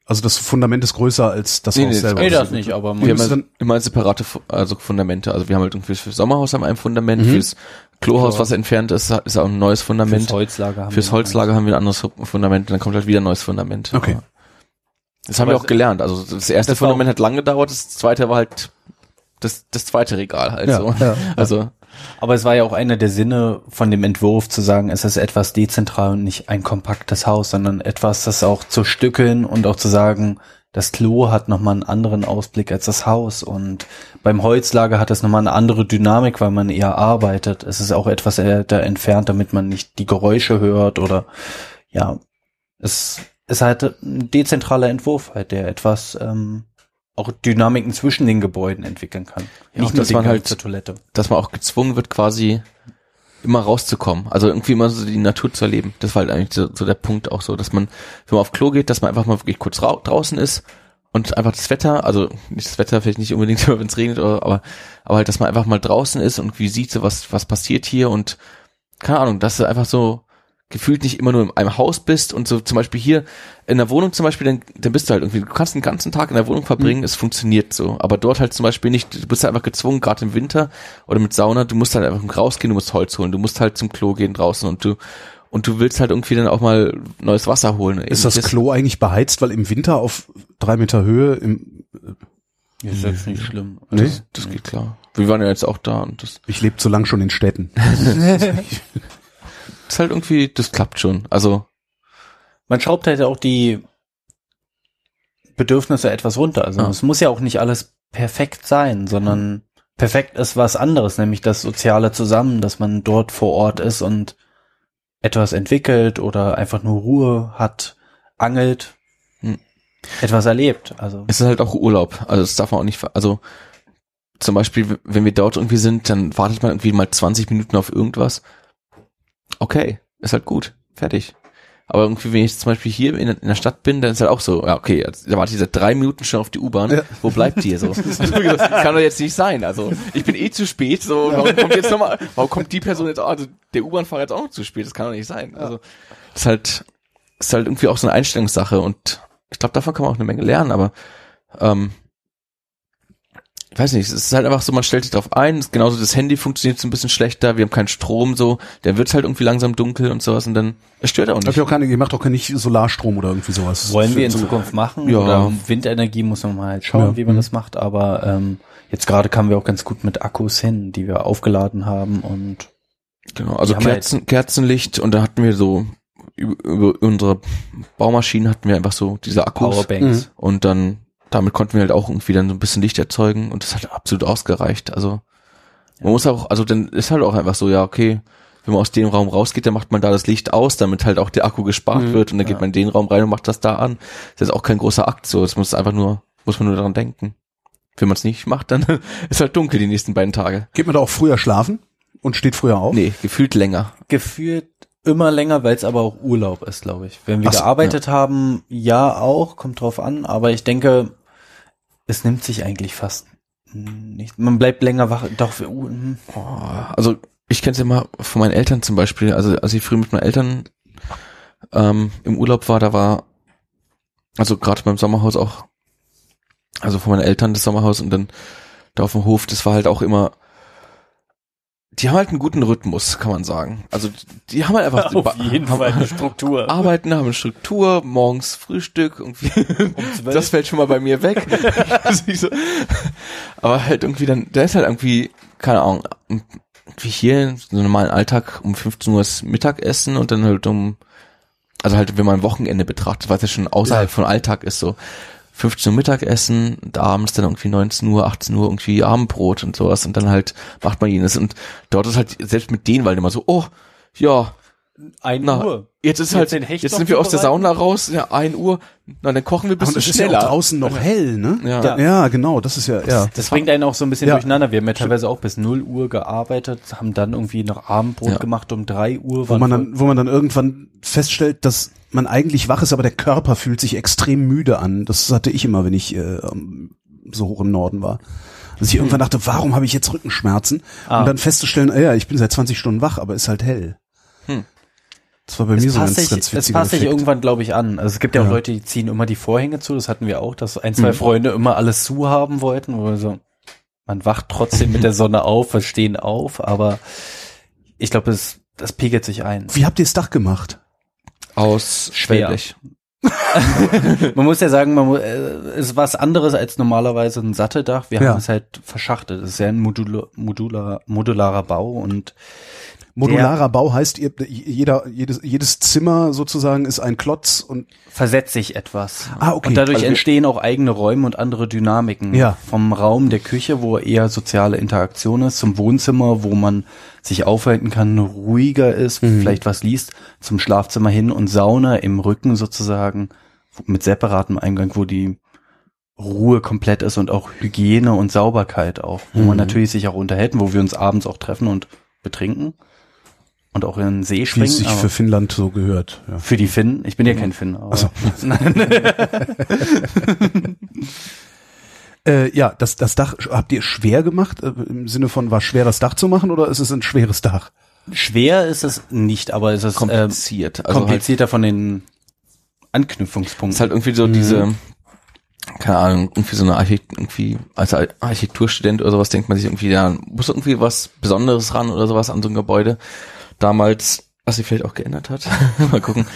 Also das Fundament ist größer als das Haus selber. Nee, das nicht, aber wir haben halt immer separate Fundamente. Also wir haben halt irgendwie fürs Sommerhaus haben wir ein Fundament, fürs Klohaus, was entfernt ist, ist auch ein neues Fundament. Fürs Holzlager haben wir ein anderes Fundament, dann kommt halt wieder ein neues Fundament. Okay. Das haben wir auch gelernt. Also das erste Fundament hat lange gedauert, das zweite war halt das zweite Regal halt so. Ja. Also aber es war ja auch einer der Sinne von dem Entwurf zu sagen, es ist etwas dezentral und nicht ein kompaktes Haus, sondern etwas, das auch zu stückeln und auch zu sagen, das Klo hat nochmal einen anderen Ausblick als das Haus und beim Holzlager hat es nochmal eine andere Dynamik, weil man eher arbeitet. Es ist auch etwas älter entfernt, damit man nicht die Geräusche hört oder ja, es ist halt ein dezentraler Entwurf halt, der etwas auch Dynamiken zwischen den Gebäuden entwickeln kann. Ja, nicht nur, dass man halt zur Toilette. Dass man auch gezwungen wird, quasi immer rauszukommen. Also irgendwie immer so die Natur zu erleben. Das war halt eigentlich so der Punkt auch so, dass man, wenn man auf Klo geht, dass man einfach mal wirklich kurz draußen ist und einfach das Wetter, also nicht das Wetter vielleicht nicht unbedingt, wenn es regnet, aber halt, dass man einfach mal draußen ist und wie sieht so, was passiert hier und keine Ahnung, dass du einfach so gefühlt nicht immer nur in einem Haus bist und so zum Beispiel hier in der Wohnung zum Beispiel, dann bist du halt irgendwie, du kannst den ganzen Tag in der Wohnung verbringen, es funktioniert so, aber dort halt zum Beispiel nicht, du bist halt einfach gezwungen, gerade im Winter oder mit Sauna, du musst halt einfach rausgehen, du musst Holz holen, du musst halt zum Klo gehen draußen und du willst halt irgendwie dann auch mal neues Wasser holen. Ist das Klo eigentlich beheizt, weil im Winter auf 3 Meter Höhe ist jetzt nicht schlimm. Nee? Das geht klar. Wir waren ja jetzt auch da und das. Ich lebe zu lang schon in Städten. Das ist halt irgendwie, das klappt schon. Also man schraubt halt auch die Bedürfnisse etwas runter. Also es muss ja auch nicht alles perfekt sein, sondern perfekt ist was anderes, nämlich das soziale Zusammen, dass man dort vor Ort ist und etwas entwickelt oder einfach nur Ruhe hat, angelt, etwas erlebt. Also es ist halt auch Urlaub. Also das darf man auch nicht, also zum Beispiel, wenn wir dort irgendwie sind, dann wartet man irgendwie mal 20 Minuten auf irgendwas. Okay, ist halt gut, fertig. Aber irgendwie, wenn ich zum Beispiel hier in der Stadt bin, dann ist halt auch so, ja okay, da warte ich seit 3 Minuten schon auf die U-Bahn, wo bleibt die so? Das kann doch jetzt nicht sein, also ich bin zu spät, so, warum kommt die Person jetzt auch, also der U-Bahn-Fahrer jetzt auch noch zu spät, das kann doch nicht sein. Also ist halt irgendwie auch so eine Einstellungssache und ich glaube, davon kann man auch eine Menge lernen, aber ich weiß nicht, es ist halt einfach so, man stellt sich drauf ein, genauso das Handy funktioniert so ein bisschen schlechter, wir haben keinen Strom so, der wird halt irgendwie langsam dunkel und sowas und dann, es stört auch nicht. Ihr macht auch nicht Solarstrom oder irgendwie sowas. Wollen wir in Zukunft machen? Ja. Oder Windenergie muss man mal halt schauen, wie man das macht, aber jetzt gerade kamen wir auch ganz gut mit Akkus hin, die wir aufgeladen haben und genau, also Kerzenlicht und da hatten wir so über unsere Baumaschinen hatten wir einfach so diese Akkus Powerbanks und dann damit konnten wir halt auch irgendwie dann so ein bisschen Licht erzeugen und das hat absolut ausgereicht. Also man muss auch, also dann ist halt auch einfach so, ja okay, wenn man aus dem Raum rausgeht, dann macht man da das Licht aus, damit halt auch der Akku gespart wird und dann geht man in den Raum rein und macht das da an. Das ist auch kein großer Akt, so, das muss man nur daran denken. Wenn man es nicht macht, dann ist halt dunkel die nächsten beiden Tage. Geht man da auch früher schlafen und steht früher auf? Nee, gefühlt länger. Gefühlt immer länger, weil es aber auch Urlaub ist, glaube ich. Wenn wir gearbeitet haben, ja auch, kommt drauf an, aber ich denke, es nimmt sich eigentlich fast nicht. Man bleibt länger wach, doch. Also ich kenne es ja mal von meinen Eltern zum Beispiel, also als ich früher mit meinen Eltern im Urlaub war, da war, also gerade beim Sommerhaus auch, also von meinen Eltern das Sommerhaus und dann da auf dem Hof, das war halt auch immer, die haben halt einen guten Rhythmus, kann man sagen. Also die haben halt einfach auf jeden Fall eine Struktur. Arbeiten, haben eine Struktur, morgens Frühstück, irgendwie. Das fällt schon mal bei mir weg. Aber halt irgendwie dann, da ist halt irgendwie, keine Ahnung, wie hier, so einen normalen Alltag, um 15 Uhr ist Mittagessen und dann halt also halt, wenn man ein Wochenende betrachtet, was ja schon außerhalb von Alltag ist, so 15 Uhr Mittagessen und abends dann irgendwie 19 Uhr, 18 Uhr irgendwie Abendbrot und sowas und dann halt macht man jenes und dort ist halt selbst mit denen, weil immer so, oh, ja, 1 Uhr. Jetzt ist halt, jetzt sind wir aus der Sauna raus, ja, 1 Uhr, na, dann kochen wir ein bisschen schneller. Und es ist ja auch draußen noch hell, ne? Ja, genau, das ist ja. Das bringt einen auch so ein bisschen durcheinander. Wir haben ja teilweise auch bis 0 Uhr gearbeitet, haben dann irgendwie noch Abendbrot gemacht um 3 Uhr. Wo man dann irgendwann feststellt, dass man eigentlich wach ist, aber der Körper fühlt sich extrem müde an. Das hatte ich immer, wenn ich so hoch im Norden war. Dass ich irgendwann dachte, warum habe ich jetzt Rückenschmerzen? Und dann festzustellen, ich bin seit 20 Stunden wach, aber ist halt hell. Das war bei mir so ein ganz Es witziger passt sich Effekt. irgendwann, glaube ich, an. Also es gibt ja auch Ja. Leute, die ziehen immer die Vorhänge zu. Das hatten wir auch, dass ein, zwei Freunde immer alles zu haben wollten. Wo wir so, man wacht trotzdem mit der Sonne auf, wir stehen auf. Aber ich glaube, das pegelt sich ein. Wie habt ihr das Dach gemacht? Aus Schwer. Wellblech. Man muss ja sagen, es ist was anderes als normalerweise ein Satteldach. Wir Ja. haben es halt verschachtet. Es ist ja ein modularer Bau und Modularer Bau heißt, jedes Zimmer sozusagen ist ein Klotz und versetzt sich etwas. okay. Und dadurch Also entstehen auch eigene Räume und andere Dynamiken. Ja. Vom Raum der Küche, wo eher soziale Interaktion ist, zum Wohnzimmer, wo man sich aufhalten kann, ruhiger ist, vielleicht was liest, zum Schlafzimmer hin und Sauna im Rücken sozusagen, mit separatem Eingang, wo die Ruhe komplett ist und auch Hygiene und Sauberkeit auch, wo man natürlich sich auch unterhält, wo wir uns abends auch treffen und betrinken und auch in den See wie es springen. sich aber für Finnland so gehört. Ja. für die Finnen, ich bin ja kein Finn, aber So. Ja, das Dach habt ihr schwer gemacht, im Sinne von, war schwer das Dach zu machen oder ist es ein schweres Dach? schwer ist es nicht, aber es ist Kompliziert. Also halt, komplizierter von den Anknüpfungspunkten. ist halt irgendwie so diese, keine Ahnung, irgendwie so eine irgendwie als Architekturstudent oder sowas denkt man sich irgendwie, ja, muss irgendwie was Besonderes ran oder sowas an so ein Gebäude. Damals, was sich vielleicht auch geändert hat. Mal gucken.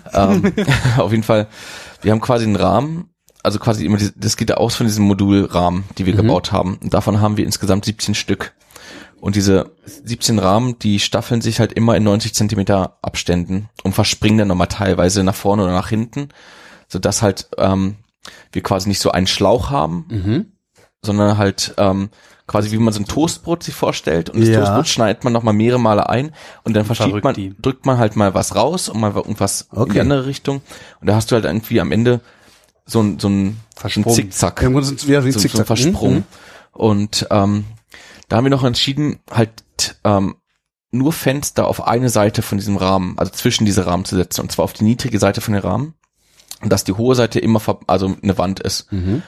Auf jeden Fall, wir haben quasi einen Rahmen, also quasi immer, das geht da aus von diesem Modulrahmen, die wir gebaut haben. Und davon haben wir insgesamt 17 Stück. Und diese 17 Rahmen, die staffeln sich halt immer in 90 Zentimeter Abständen und verspringen dann nochmal teilweise nach vorne oder nach hinten, sodass halt wir quasi nicht so einen Schlauch haben, sondern halt quasi wie man so ein Toastbrot sich vorstellt und das Ja. Toastbrot schneidet man nochmal mehrere Male ein und dann Verrückt die. drückt man halt mal was raus und mal irgendwas in Okay. die andere Richtung und da hast du halt irgendwie am Ende so ein Versprung. Zickzack. Irgendwann sind wie ein So ein Zickzack. Versprung. Und da haben wir noch entschieden, halt nur Fenster auf eine Seite von diesem Rahmen, also zwischen diese Rahmen zu setzen, und zwar auf die niedrige Seite von den Rahmen. Und dass die hohe Seite immer also eine Wand ist.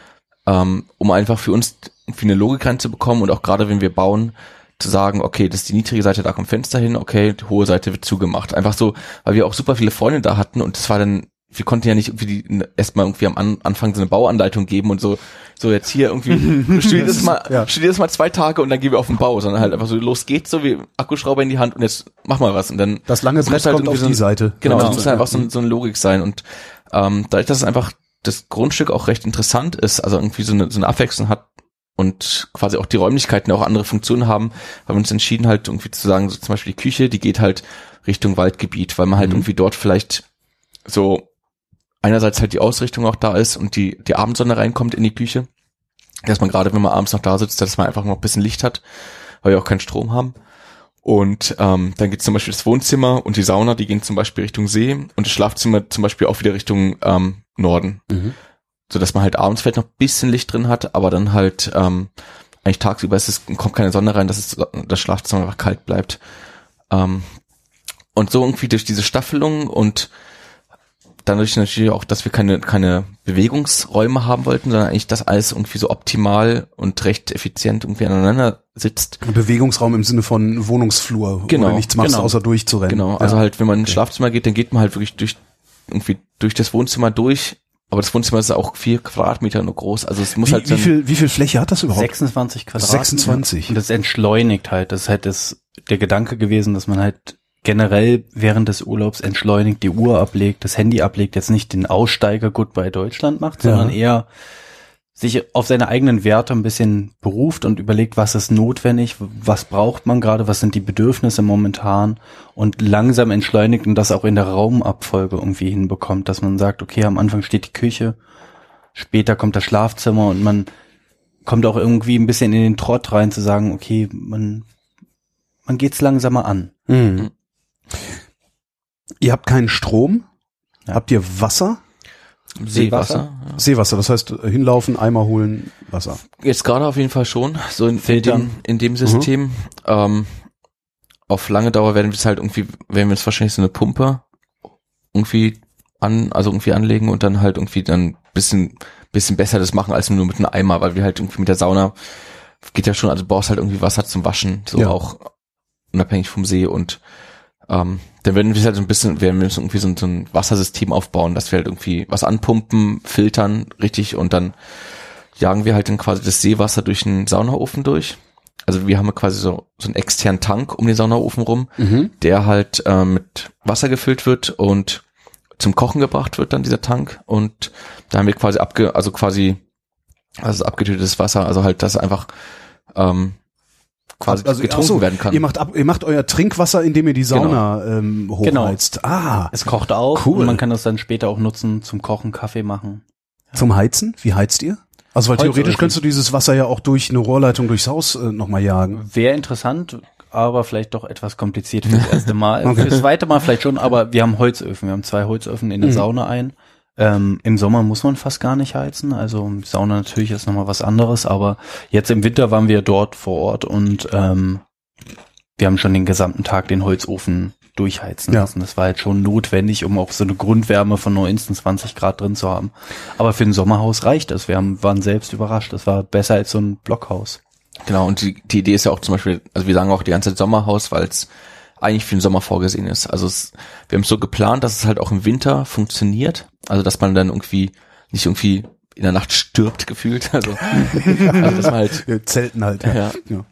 Um einfach für uns irgendwie eine Logik reinzubekommen und auch gerade wenn wir bauen, zu sagen, okay, das ist die niedrige Seite, da kommt Fenster hin, okay, die hohe Seite wird zugemacht. Einfach so, weil wir auch super viele Freunde da hatten und das war dann, wir konnten ja nicht irgendwie erstmal irgendwie am Anfang so eine Bauanleitung geben und so jetzt hier irgendwie, studier das mal 2 Tage und dann gehen wir auf den Bau, sondern halt einfach so, los geht's, so wie Akkuschrauber in die Hand und jetzt mach mal was und dann. Das lange es muss Brett kommt irgendwie auf so die Seite. Genau, Genau. das muss einfach so eine Logik sein und dadurch, dass es einfach das Grundstück auch recht interessant ist, also irgendwie so eine Abwechslung hat und quasi auch die Räumlichkeiten auch andere Funktionen haben, haben wir uns entschieden halt irgendwie zu sagen, so zum Beispiel die Küche, die geht halt Richtung Waldgebiet, weil man halt irgendwie dort vielleicht so einerseits halt die Ausrichtung auch da ist und die Abendsonne reinkommt in die Küche, dass man gerade, wenn man abends noch da sitzt, dass man einfach noch ein bisschen Licht hat, weil wir auch keinen Strom haben. Und dann geht zum Beispiel das Wohnzimmer und die Sauna, die gehen zum Beispiel Richtung See und das Schlafzimmer zum Beispiel auch wieder Richtung Norden. So dass man halt abends vielleicht noch ein bisschen Licht drin hat, aber dann halt eigentlich tagsüber kommt keine Sonne rein, dass das Schlafzimmer einfach kalt bleibt. Und so irgendwie durch diese Staffelung und dann natürlich auch, dass wir keine Bewegungsräume haben wollten, sondern eigentlich, dass alles irgendwie so optimal und recht effizient irgendwie aneinander sitzt. Ein Bewegungsraum im Sinne von Wohnungsflur, Genau, wo du nichts machst, genau. außer durchzurennen. Genau, also halt, wenn man ins Schlafzimmer geht, dann geht man halt wirklich durch das Wohnzimmer durch, aber das Wohnzimmer ist auch 4 Quadratmeter nur groß, also es muss halt dann, wie viel Fläche hat das überhaupt? 26 Quadratmeter. 26. Und das entschleunigt halt. Das ist halt der Gedanke gewesen, dass man halt generell während des Urlaubs entschleunigt, die Uhr ablegt, das Handy ablegt, jetzt nicht den Aussteiger Goodbye Deutschland macht, sondern eher sich auf seine eigenen Werte ein bisschen beruft und überlegt, was ist notwendig, was braucht man gerade, was sind die Bedürfnisse momentan und langsam entschleunigt und das auch in der Raumabfolge irgendwie hinbekommt, dass man sagt, okay, am Anfang steht die Küche, später kommt das Schlafzimmer und man kommt auch irgendwie ein bisschen in den Trott rein zu sagen, okay, man geht's langsamer an. Ihr habt keinen Strom? Ja. Habt ihr Wasser? Seewasser. Ja. Seewasser, das heißt hinlaufen, Eimer holen, Wasser. Jetzt gerade auf jeden Fall schon, so in dem System. Auf lange Dauer werden wir uns wahrscheinlich so eine Pumpe irgendwie anlegen und dann halt irgendwie dann bisschen besser das machen als nur mit einem Eimer, weil wir halt irgendwie mit der Sauna geht ja schon, also du brauchst halt irgendwie Wasser zum Waschen, so Ja. auch unabhängig vom See und Dann werden wir halt werden wir irgendwie so ein Wassersystem aufbauen, dass wir halt irgendwie was anpumpen, filtern, richtig, und dann jagen wir halt dann quasi das Seewasser durch den Saunaofen durch. Also wir haben quasi so einen externen Tank um den Saunaofen rum, der halt mit Wasser gefüllt wird und zum Kochen gebracht wird dann dieser Tank, und da haben wir quasi abgetötetes Wasser, also halt, dass einfach quasi getrunken werden kann. Ihr macht euer Trinkwasser, indem ihr die Sauna hochheizt. Genau. Ah, Es kocht auch, cool. und man kann das dann später auch nutzen zum Kochen, Kaffee machen. Zum Heizen? Wie heizt ihr? Also weil theoretisch Holzöfen. könntest du dieses Wasser ja auch durch eine Rohrleitung durchs Haus nochmal jagen. Wäre interessant, aber vielleicht doch etwas kompliziert für das erste Mal. Okay. Für das zweite Mal vielleicht schon, aber wir haben Holzöfen. Wir haben 2 Holzöfen in der Sauna ein. Im Sommer muss man fast gar nicht heizen. Also Sauna natürlich ist nochmal was anderes, aber jetzt im Winter waren wir dort vor Ort und wir haben schon den gesamten Tag den Holzofen durchheizen lassen. Das war halt schon notwendig, um auch so eine Grundwärme von 19, 20 Grad drin zu haben. Aber für ein Sommerhaus reicht das. Wir waren selbst überrascht. Das war besser als so ein Blockhaus. Genau, und die Idee ist ja auch zum Beispiel, also wir sagen auch die ganze Zeit Sommerhaus, weil es eigentlich für den Sommer vorgesehen ist. Also wir haben es so geplant, dass es halt auch im Winter funktioniert. Also dass man dann nicht irgendwie in der Nacht stirbt gefühlt. Also dass man halt Zelten halt. ja.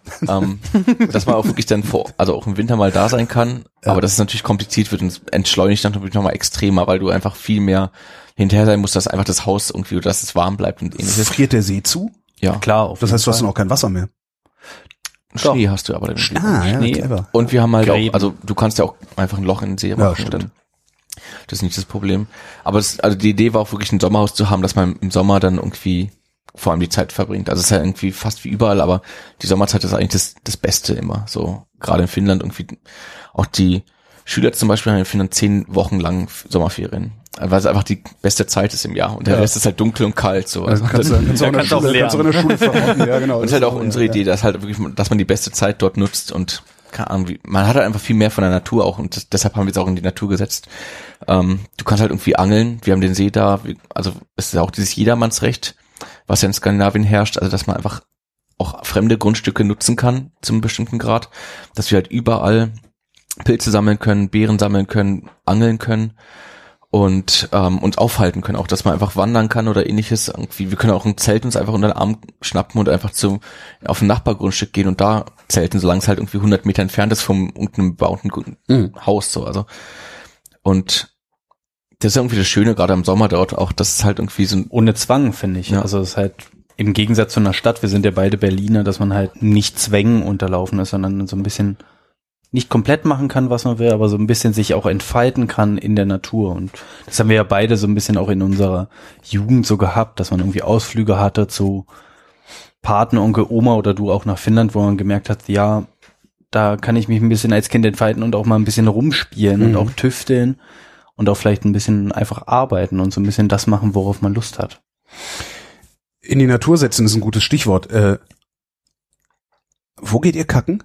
Dass man auch wirklich dann also auch im Winter mal da sein kann. Ja. Aber dass es natürlich kompliziert wird und es entschleunigt dann natürlich nochmal extremer, weil du einfach viel mehr hinterher sein musst, dass einfach das Haus irgendwie, oder dass es warm bleibt und ähnliches. Friert der See zu? Ja, Klar. Das heißt, du hast dann auch kein Wasser mehr. Schnee hast du aber dann. Schnee. Clever. Und wir haben halt Gräben. auch, also du kannst ja auch einfach ein Loch in den See machen. stimmt. Dann. Das ist nicht das Problem. Aber also die Idee war auch wirklich ein Sommerhaus zu haben, dass man im Sommer dann irgendwie vor allem die Zeit verbringt. Also es ist ja irgendwie fast wie überall, aber die Sommerzeit ist eigentlich das Beste immer. So gerade in Finnland irgendwie, auch die Schüler zum Beispiel haben in Finnland 10 Wochen lang Sommerferien. Weil es einfach die beste Zeit ist im Jahr. Und der Rest ist halt dunkel und kalt. So. Also Kannst du auch in der Schule verrotten. Ja, genau. und das ist halt auch unsere Idee, dass halt wirklich, dass man die beste Zeit dort nutzt und keine Ahnung, man hat halt einfach viel mehr von der Natur auch, und deshalb haben wir es auch in die Natur gesetzt. Du kannst halt irgendwie angeln, wir haben den See da, also es ist ja auch dieses Jedermannsrecht, was ja in Skandinavien herrscht, also dass man einfach auch fremde Grundstücke nutzen kann zum bestimmten Grad, dass wir halt überall Pilze sammeln können, Beeren sammeln können, angeln können und uns aufhalten können, auch dass man einfach wandern kann oder ähnliches. Irgendwie, wir können auch ein Zelt uns einfach unter den Arm schnappen und einfach auf ein Nachbargrundstück gehen und da zelten, solange es halt irgendwie 100 Meter entfernt ist vom irgendeinem bebauten Haus. So, also. Und das ist irgendwie das Schöne, gerade im Sommer dort auch, dass es halt irgendwie so ohne Zwang, finde ich. Ja. Also es ist halt im Gegensatz zu einer Stadt, wir sind ja beide Berliner, dass man halt nicht Zwängen unterlaufen ist, sondern so ein bisschen nicht komplett machen kann, was man will, aber so ein bisschen sich auch entfalten kann in der Natur. Und das haben wir ja beide so ein bisschen auch in unserer Jugend so gehabt, dass man irgendwie Ausflüge hatte zu Paten, Onkel, Oma oder du auch nach Finnland, wo man gemerkt hat, ja, da kann ich mich ein bisschen als Kind entfalten und auch mal ein bisschen rumspielen und auch tüfteln und auch vielleicht ein bisschen einfach arbeiten und so ein bisschen das machen, worauf man Lust hat. In die Natur setzen ist ein gutes Stichwort. Wo geht ihr kacken?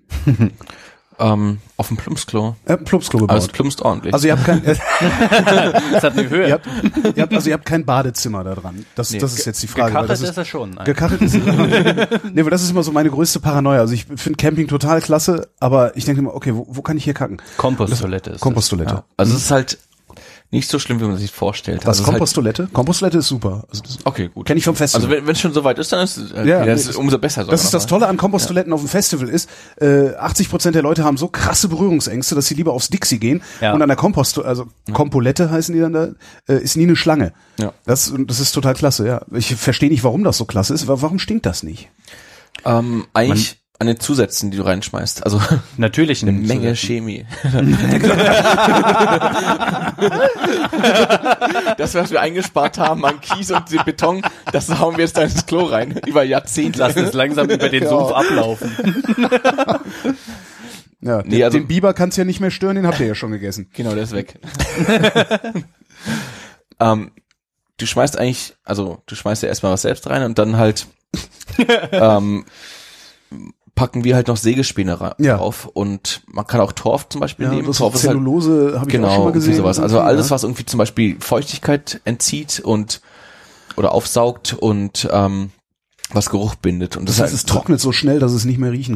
auf dem Plumpsklo. Plumpsklo gebaut. Aber es plumpst ordentlich. Also ihr habt kein, Das hat eine Höhe. ihr habt kein Badezimmer da dran. Das ist jetzt die Frage. Gekachelt Weil das ist er schon. Nein. Gekachelt ist nee, weil das ist immer so meine größte Paranoia. Also ich finde Camping total klasse, aber ich denke immer, okay, wo kann ich hier kacken? Komposttoilette ist Komposttoilette. ja. Also es ist halt nicht so schlimm, wie man sich vorstellt. Was, also Komposttoilette? Halt, Komposttoilette ist super. Also das okay, gut. Kenne ich vom Festival. Also wenn es schon so weit ist, dann ist es ist umso besser. Das ist das Tolle an Komposttoiletten auf dem Festival ist, 80% der Leute haben so krasse Berührungsängste, dass sie lieber aufs Dixie gehen und an der Kompolette heißen die dann da, ist nie eine Schlange. Ja. Das ist total klasse, ja. Ich verstehe nicht, warum das so klasse ist. Warum stinkt das nicht? Eigentlich an den Zusätzen, die du reinschmeißt. Also natürlich eine Menge Chemie. Das, was wir eingespart haben an Kies und den Beton, das hauen wir jetzt da ins Klo rein. Über Jahrzehnte. Lass es langsam über den Sumpf ablaufen. Ja, Nee, also- den Biber kann's ja nicht mehr stören, den habt ihr ja schon gegessen. Genau, der ist weg. Du schmeißt ja erstmal was selbst rein und dann halt packen wir halt noch Sägespäne drauf und man kann auch Torf zum Beispiel nehmen. Das Torf ist Zellulose habe ich auch schon mal gesehen. Sowas. Also alles, was irgendwie zum Beispiel Feuchtigkeit entzieht oder aufsaugt und was Geruch bindet. Und Das heißt, es trocknet so schnell, dass es nicht mehr riechen kann.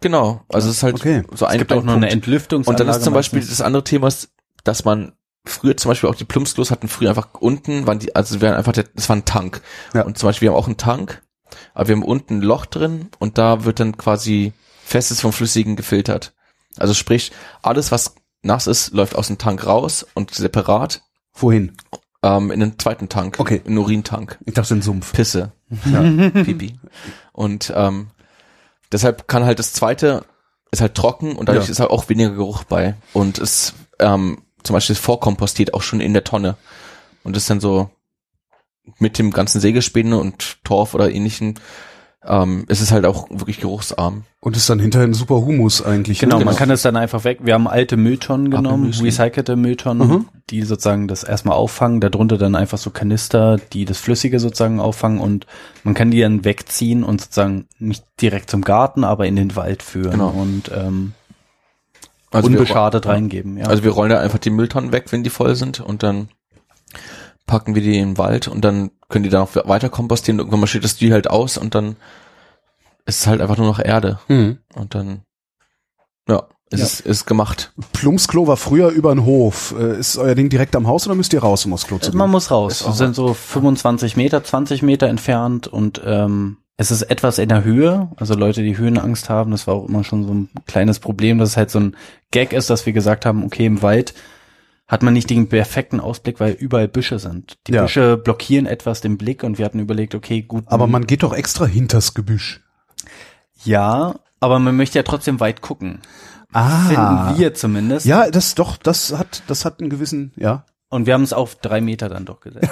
Genau, also es ist halt Okay. so ein Es gibt auch noch eine Entlüftungsanlage. Und dann ist zum Beispiel meistens. das andere Thema, dass man früher zum Beispiel auch die Plumpsklos hatten früher einfach unten, das war ein Tank. Ja. Und zum Beispiel wir haben auch einen Tank, aber wir haben unten ein Loch drin und da wird dann quasi Festes vom Flüssigen gefiltert. Also sprich, alles was nass ist, läuft aus dem Tank raus und separat Wohin? in den zweiten Tank, Okay. in den Urintank. Ich dachte, in Sumpf. Pisse. Ja, Pipi. Und deshalb kann halt das zweite ist halt trocken und dadurch ist halt auch weniger Geruch bei. Und es zum Beispiel vorkompostiert auch schon in der Tonne. Und das ist dann so mit dem ganzen Sägespäne und Torf oder ähnlichen ist es halt auch wirklich geruchsarm. Und ist dann hinterher ein super Humus eigentlich. Genau, ne? man kann es dann einfach weg. Wir haben alte Mülltonnen genommen, Abgemüsli. recycelte Mülltonnen, die sozusagen das erstmal auffangen. Darunter dann einfach so Kanister, die das Flüssige sozusagen auffangen und man kann die dann wegziehen und sozusagen nicht direkt zum Garten, aber in den Wald führen Genau. und Also unbeschadet reingeben. Ja. Also wir rollen da einfach die Mülltonnen weg, wenn die voll sind und dann packen wir die in den Wald und dann können die da noch weiter kompostieren. Irgendwann mal steht das die halt aus und dann ist es halt einfach nur noch Erde. Mhm. Und dann, ist gemacht. Plumpsklo war früher über den Hof. Ist euer Ding direkt am Haus oder müsst ihr raus, um aufs Klo zu gehen? Man muss raus. Wir sind so 25 Meter, 20 Meter entfernt und es ist etwas in der Höhe. Also Leute, die Höhenangst haben, das war auch immer schon so ein kleines Problem, dass es halt so ein Gag ist, dass wir gesagt haben, okay, im Wald hat man nicht den perfekten Ausblick, weil überall Büsche sind. Die Ja. Büsche blockieren etwas den Blick und wir hatten überlegt, okay, gut. Aber man geht doch extra hinters Gebüsch. Ja, aber man möchte ja trotzdem weit gucken. Ah. Finden wir zumindest. Ja, das hat einen gewissen, ja. Und wir haben es auf 3 Meter dann doch gesetzt.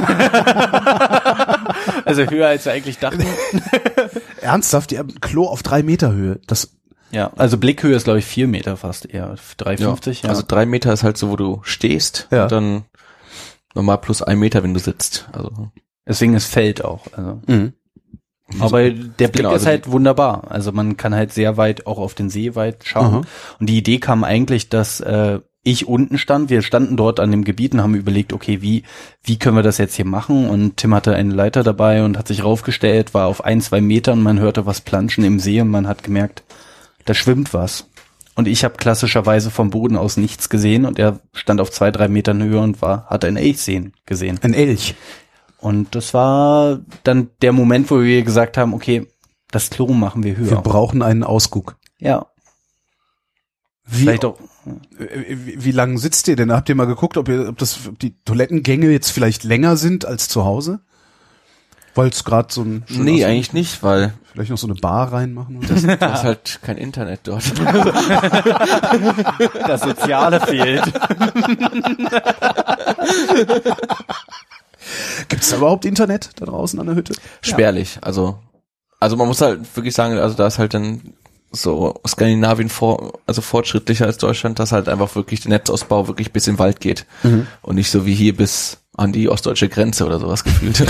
Also höher als wir eigentlich dachten. Ernsthaft, ihr habt ein Klo auf 3 Meter Höhe. Das, Ja, also Blickhöhe ist glaube ich 4 Meter fast eher. 3,50. Ja. Also 3 Meter ist halt so, wo du stehst Ja. und dann nochmal plus 1 Meter, wenn du sitzt. Also Deswegen ist Feld auch. Also. Aber der Blick Genau, ist also halt wunderbar. Also man kann halt sehr weit auch auf den See weit schauen. Aha. Und die Idee kam eigentlich, dass ich unten stand. Wir standen dort an dem Gebiet und haben überlegt, okay, wie können wir das jetzt hier machen? Und Tim hatte eine Leiter dabei und hat sich raufgestellt, war auf 1-2 Metern und man hörte was planschen im See und man hat gemerkt, da schwimmt was. Und ich habe klassischerweise vom Boden aus nichts gesehen und er stand auf 2-3 Metern Höhe und hat einen Elch gesehen. ein Elch. Und das war dann der Moment, wo wir gesagt haben, okay, das Klo machen wir höher. Wir brauchen einen Ausguck. Ja. Wie, Vielleicht auch. wie lang sitzt ihr denn? Habt ihr mal geguckt, ob die Toilettengänge jetzt vielleicht länger sind als zu Hause? Weil es gerade so ein nee, eigentlich nicht, weil vielleicht noch so eine Bar reinmachen oder du hast halt kein Internet dort. Das Soziale fehlt. Gibt es da überhaupt Internet da draußen an der Hütte? Spärlich. Also man muss halt wirklich sagen, also da ist halt dann so Skandinavien fortschrittlicher als Deutschland, dass halt einfach wirklich der Netzausbau wirklich bis in den Wald geht. Und nicht so wie hier bis an die ostdeutsche Grenze oder sowas gefühlt.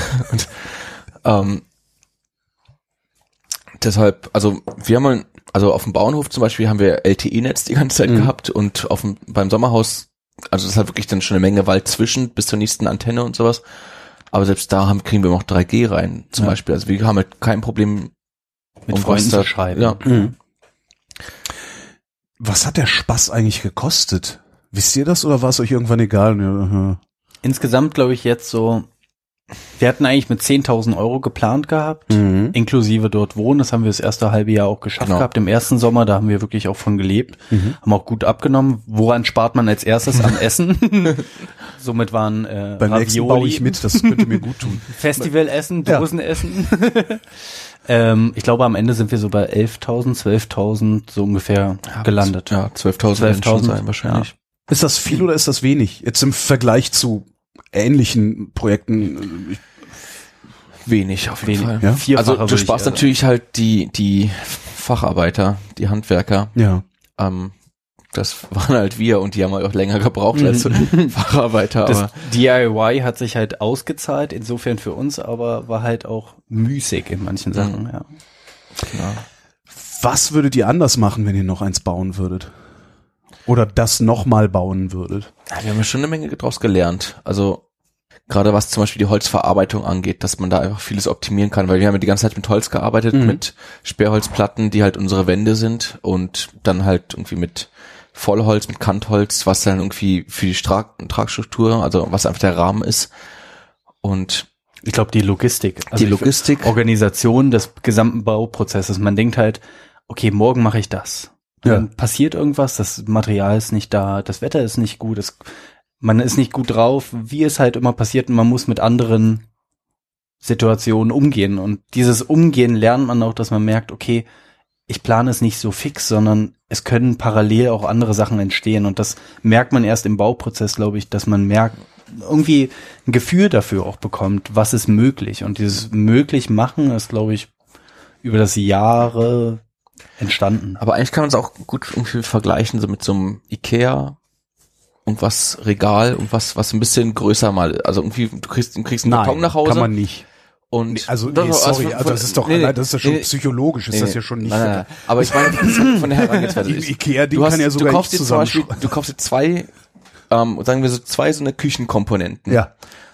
Und deshalb, also wir haben auf dem Bauernhof zum Beispiel haben wir LTE-Netz die ganze Zeit gehabt und beim Sommerhaus, also das ist halt wirklich dann schon eine Menge Wald zwischen bis zur nächsten Antenne und sowas. Aber selbst da kriegen wir noch 3G rein, zum Beispiel. Also wir haben halt kein Problem Mit Freunden zu schreiben. Ja. Was hat der Spaß eigentlich gekostet? Wisst ihr das oder war es euch irgendwann egal? Ja, Insgesamt glaube ich jetzt so, wir hatten eigentlich mit 10.000 Euro geplant gehabt, inklusive dort wohnen. Das haben wir das erste halbe Jahr auch geschafft gehabt. Im ersten Sommer, da haben wir wirklich auch von gelebt, haben auch gut abgenommen. Woran spart man als erstes? Am Essen. Somit waren Beim nächsten Ravioli, baue ich mit, das könnte mir gut tun. Festivalessen, Ja. Dosenessen. Ich glaube, am Ende sind wir so bei 11.000, 12.000 so ungefähr gelandet. Ja, 12.000 werden schon sein wahrscheinlich. Ist das viel oder ist das wenig? Jetzt im Vergleich zu ähnlichen Projekten. Wenig auf jeden Fall. Ja? Vierfache Also würde du ich sparst eher natürlich halt die Facharbeiter, die Handwerker. Ja. Das waren halt wir und die haben halt auch länger gebraucht als Facharbeiter. Das Aber DIY hat sich halt ausgezahlt, insofern für uns, aber war halt auch müßig in manchen Sachen, ja. ja. Was würdet ihr anders machen, wenn ihr noch eins bauen würdet? Oder das nochmal bauen würdet? Ja, wir haben ja schon eine Menge draus gelernt. Also Gerade was zum Beispiel die Holzverarbeitung angeht, dass man da einfach vieles optimieren kann, weil wir haben ja die ganze Zeit mit Holz gearbeitet, mit Sperrholzplatten, die halt unsere Wände sind und dann halt irgendwie mit Vollholz, mit Kantholz, was dann irgendwie für die Tragstruktur, also was einfach der Rahmen ist. Und ich glaube, die Logistik. Organisation des gesamten Bauprozesses. Man denkt halt, okay, morgen mache ich das. Dann passiert irgendwas, das Material ist nicht da, das Wetter ist nicht gut, man ist nicht gut drauf, wie es halt immer passiert, und man muss mit anderen Situationen umgehen. Und dieses Umgehen lernt man auch, dass man merkt, okay, ich plane es nicht so fix, sondern es können parallel auch andere Sachen entstehen. Und das merkt man erst im Bauprozess, glaube ich, dass man irgendwie ein Gefühl dafür auch bekommt, was ist möglich. Und dieses möglich machen ist, glaube ich, über das Jahre entstanden. Aber eigentlich kann man es auch gut irgendwie vergleichen, so mit so einem Ikea und was Regal und was ein bisschen größer mal, also irgendwie du kriegst einen Karton nach Hause. Kann man nicht. Und das ist doch schon psychologisch, ist das ja schon nicht. Nein. Aber ich meine von der Herangehensweise. Ikea-Ding kann ja sogar nicht zusammenschreiben. Du kaufst dir zwei, sagen wir so zwei so eine Küchenkomponenten. Ja.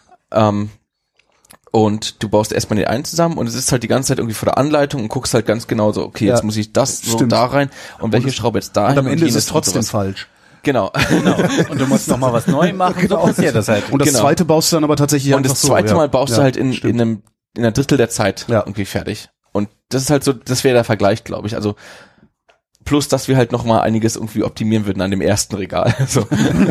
Und du baust erstmal den einen zusammen und es ist halt die ganze Zeit irgendwie vor der Anleitung und guckst halt ganz genau so, okay, jetzt muss ich das so da rein und welche Schraube jetzt da hin. Und am Ende ist es trotzdem falsch. Genau. Und du musst nochmal was neu machen, so passiert das halt. Und das zweite baust du dann aber tatsächlich einfach so. Und das zweite Mal baust du halt in einer Drittel der Zeit irgendwie fertig. Und das ist halt so, das wäre der Vergleich, glaube ich. Also plus, dass wir halt nochmal einiges irgendwie optimieren würden an dem ersten Regal. So.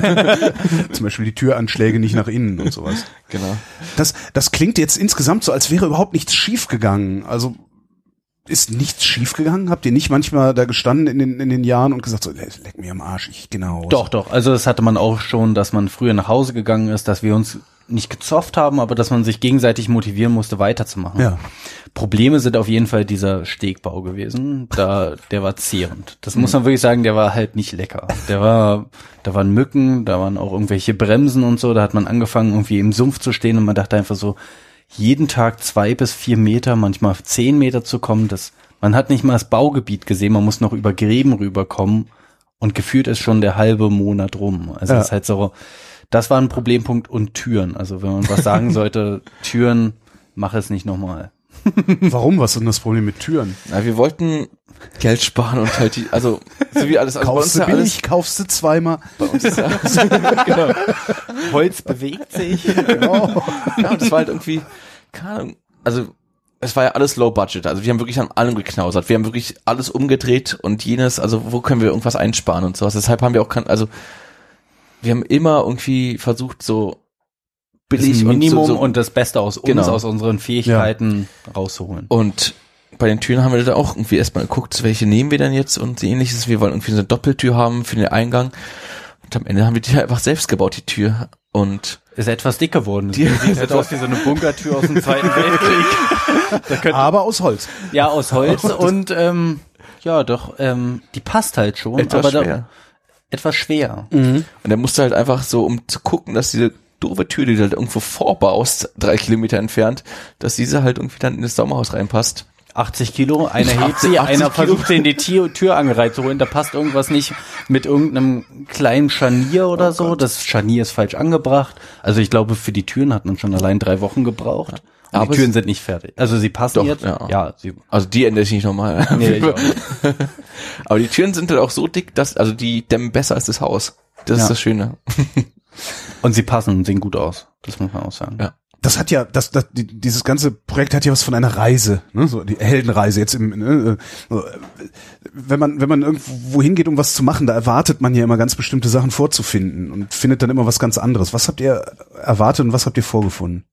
Zum Beispiel die Türanschläge nicht nach innen und sowas. Genau. Das klingt jetzt insgesamt so, als wäre überhaupt nichts schiefgegangen. Also ist nichts schiefgegangen? Habt ihr nicht manchmal da gestanden in den Jahren und gesagt so, leck mir am Arsch, ich geh nach Hause? Doch. Also das hatte man auch schon, dass man früher nach Hause gegangen ist, dass wir uns nicht gezofft haben, aber dass man sich gegenseitig motivieren musste, weiterzumachen. Ja. Probleme sind auf jeden Fall dieser Stegbau gewesen. Der war zehrend. Das muss man wirklich sagen, der war halt nicht lecker. Da waren Mücken, da waren auch irgendwelche Bremsen und so. Da hat man angefangen, irgendwie im Sumpf zu stehen und man dachte einfach so, jeden Tag 2 bis 4 Meter, manchmal 10 Meter zu kommen. Man hat nicht mal das Baugebiet gesehen, man muss noch über Gräben rüberkommen und gefühlt ist schon der halbe Monat rum. Also das ist halt so, das war ein Problempunkt. Und Türen. Also wenn man was sagen sollte, Türen, mach es nicht nochmal. Warum? Was ist denn das Problem mit Türen? Na, wir wollten Geld sparen und halt so wie alles. Also kaufst du billig, kaufst du zweimal. Bei uns ist genau. Holz bewegt sich. Genau. Ja, und das war halt irgendwie, keine Ahnung, also es war ja alles low budget. Also wir haben wirklich an allem geknausert. Wir haben wirklich alles umgedreht und jenes, also wo können wir irgendwas einsparen und sowas. Deshalb haben wir auch wir haben immer irgendwie versucht, so billig das Minimum so und das Beste aus uns, aus unseren Fähigkeiten rauszuholen. Und bei den Türen haben wir da auch irgendwie erstmal geguckt, welche nehmen wir denn jetzt und ähnliches. Wir wollen irgendwie so eine Doppeltür haben für den Eingang. Und am Ende haben wir die einfach selbst gebaut, die Tür. Und ist etwas dick geworden. Die sieht halt aus wie so eine Bunkertür aus dem Zweiten Weltkrieg. Aber aus Holz. Ja, aus Holz und die passt halt schon. Etwas schwer. Und er musste halt einfach so, um zu gucken, dass diese doofe Tür, die du halt irgendwo vorbaust, 3 Kilometer entfernt, dass diese halt irgendwie dann in das Sommerhaus reinpasst. 80 Kilo, einer hebt sie, einer versucht sie in die Türangel reinzuholen, da passt irgendwas nicht mit irgendeinem kleinen Scharnier oder so. Gott. Das Scharnier ist falsch angebracht. Also ich glaube, für die Türen hat man schon allein 3 Wochen gebraucht. Ja. Aber die Türen sind nicht fertig. Also sie passen doch, jetzt. Ja, also die ändere ich nicht nochmal. Nee, ich auch nicht. Aber die Türen sind halt auch so dick, also die dämmen besser als das Haus. Das ist das Schöne. Und sie passen und sehen gut aus. Das muss man auch sagen. Ja. Das hat ja, dieses ganze Projekt hat ja was von einer Reise, ne? So die Heldenreise jetzt wenn man irgendwo hingeht, um was zu machen, da erwartet man ja immer ganz bestimmte Sachen vorzufinden und findet dann immer was ganz anderes. Was habt ihr erwartet und was habt ihr vorgefunden?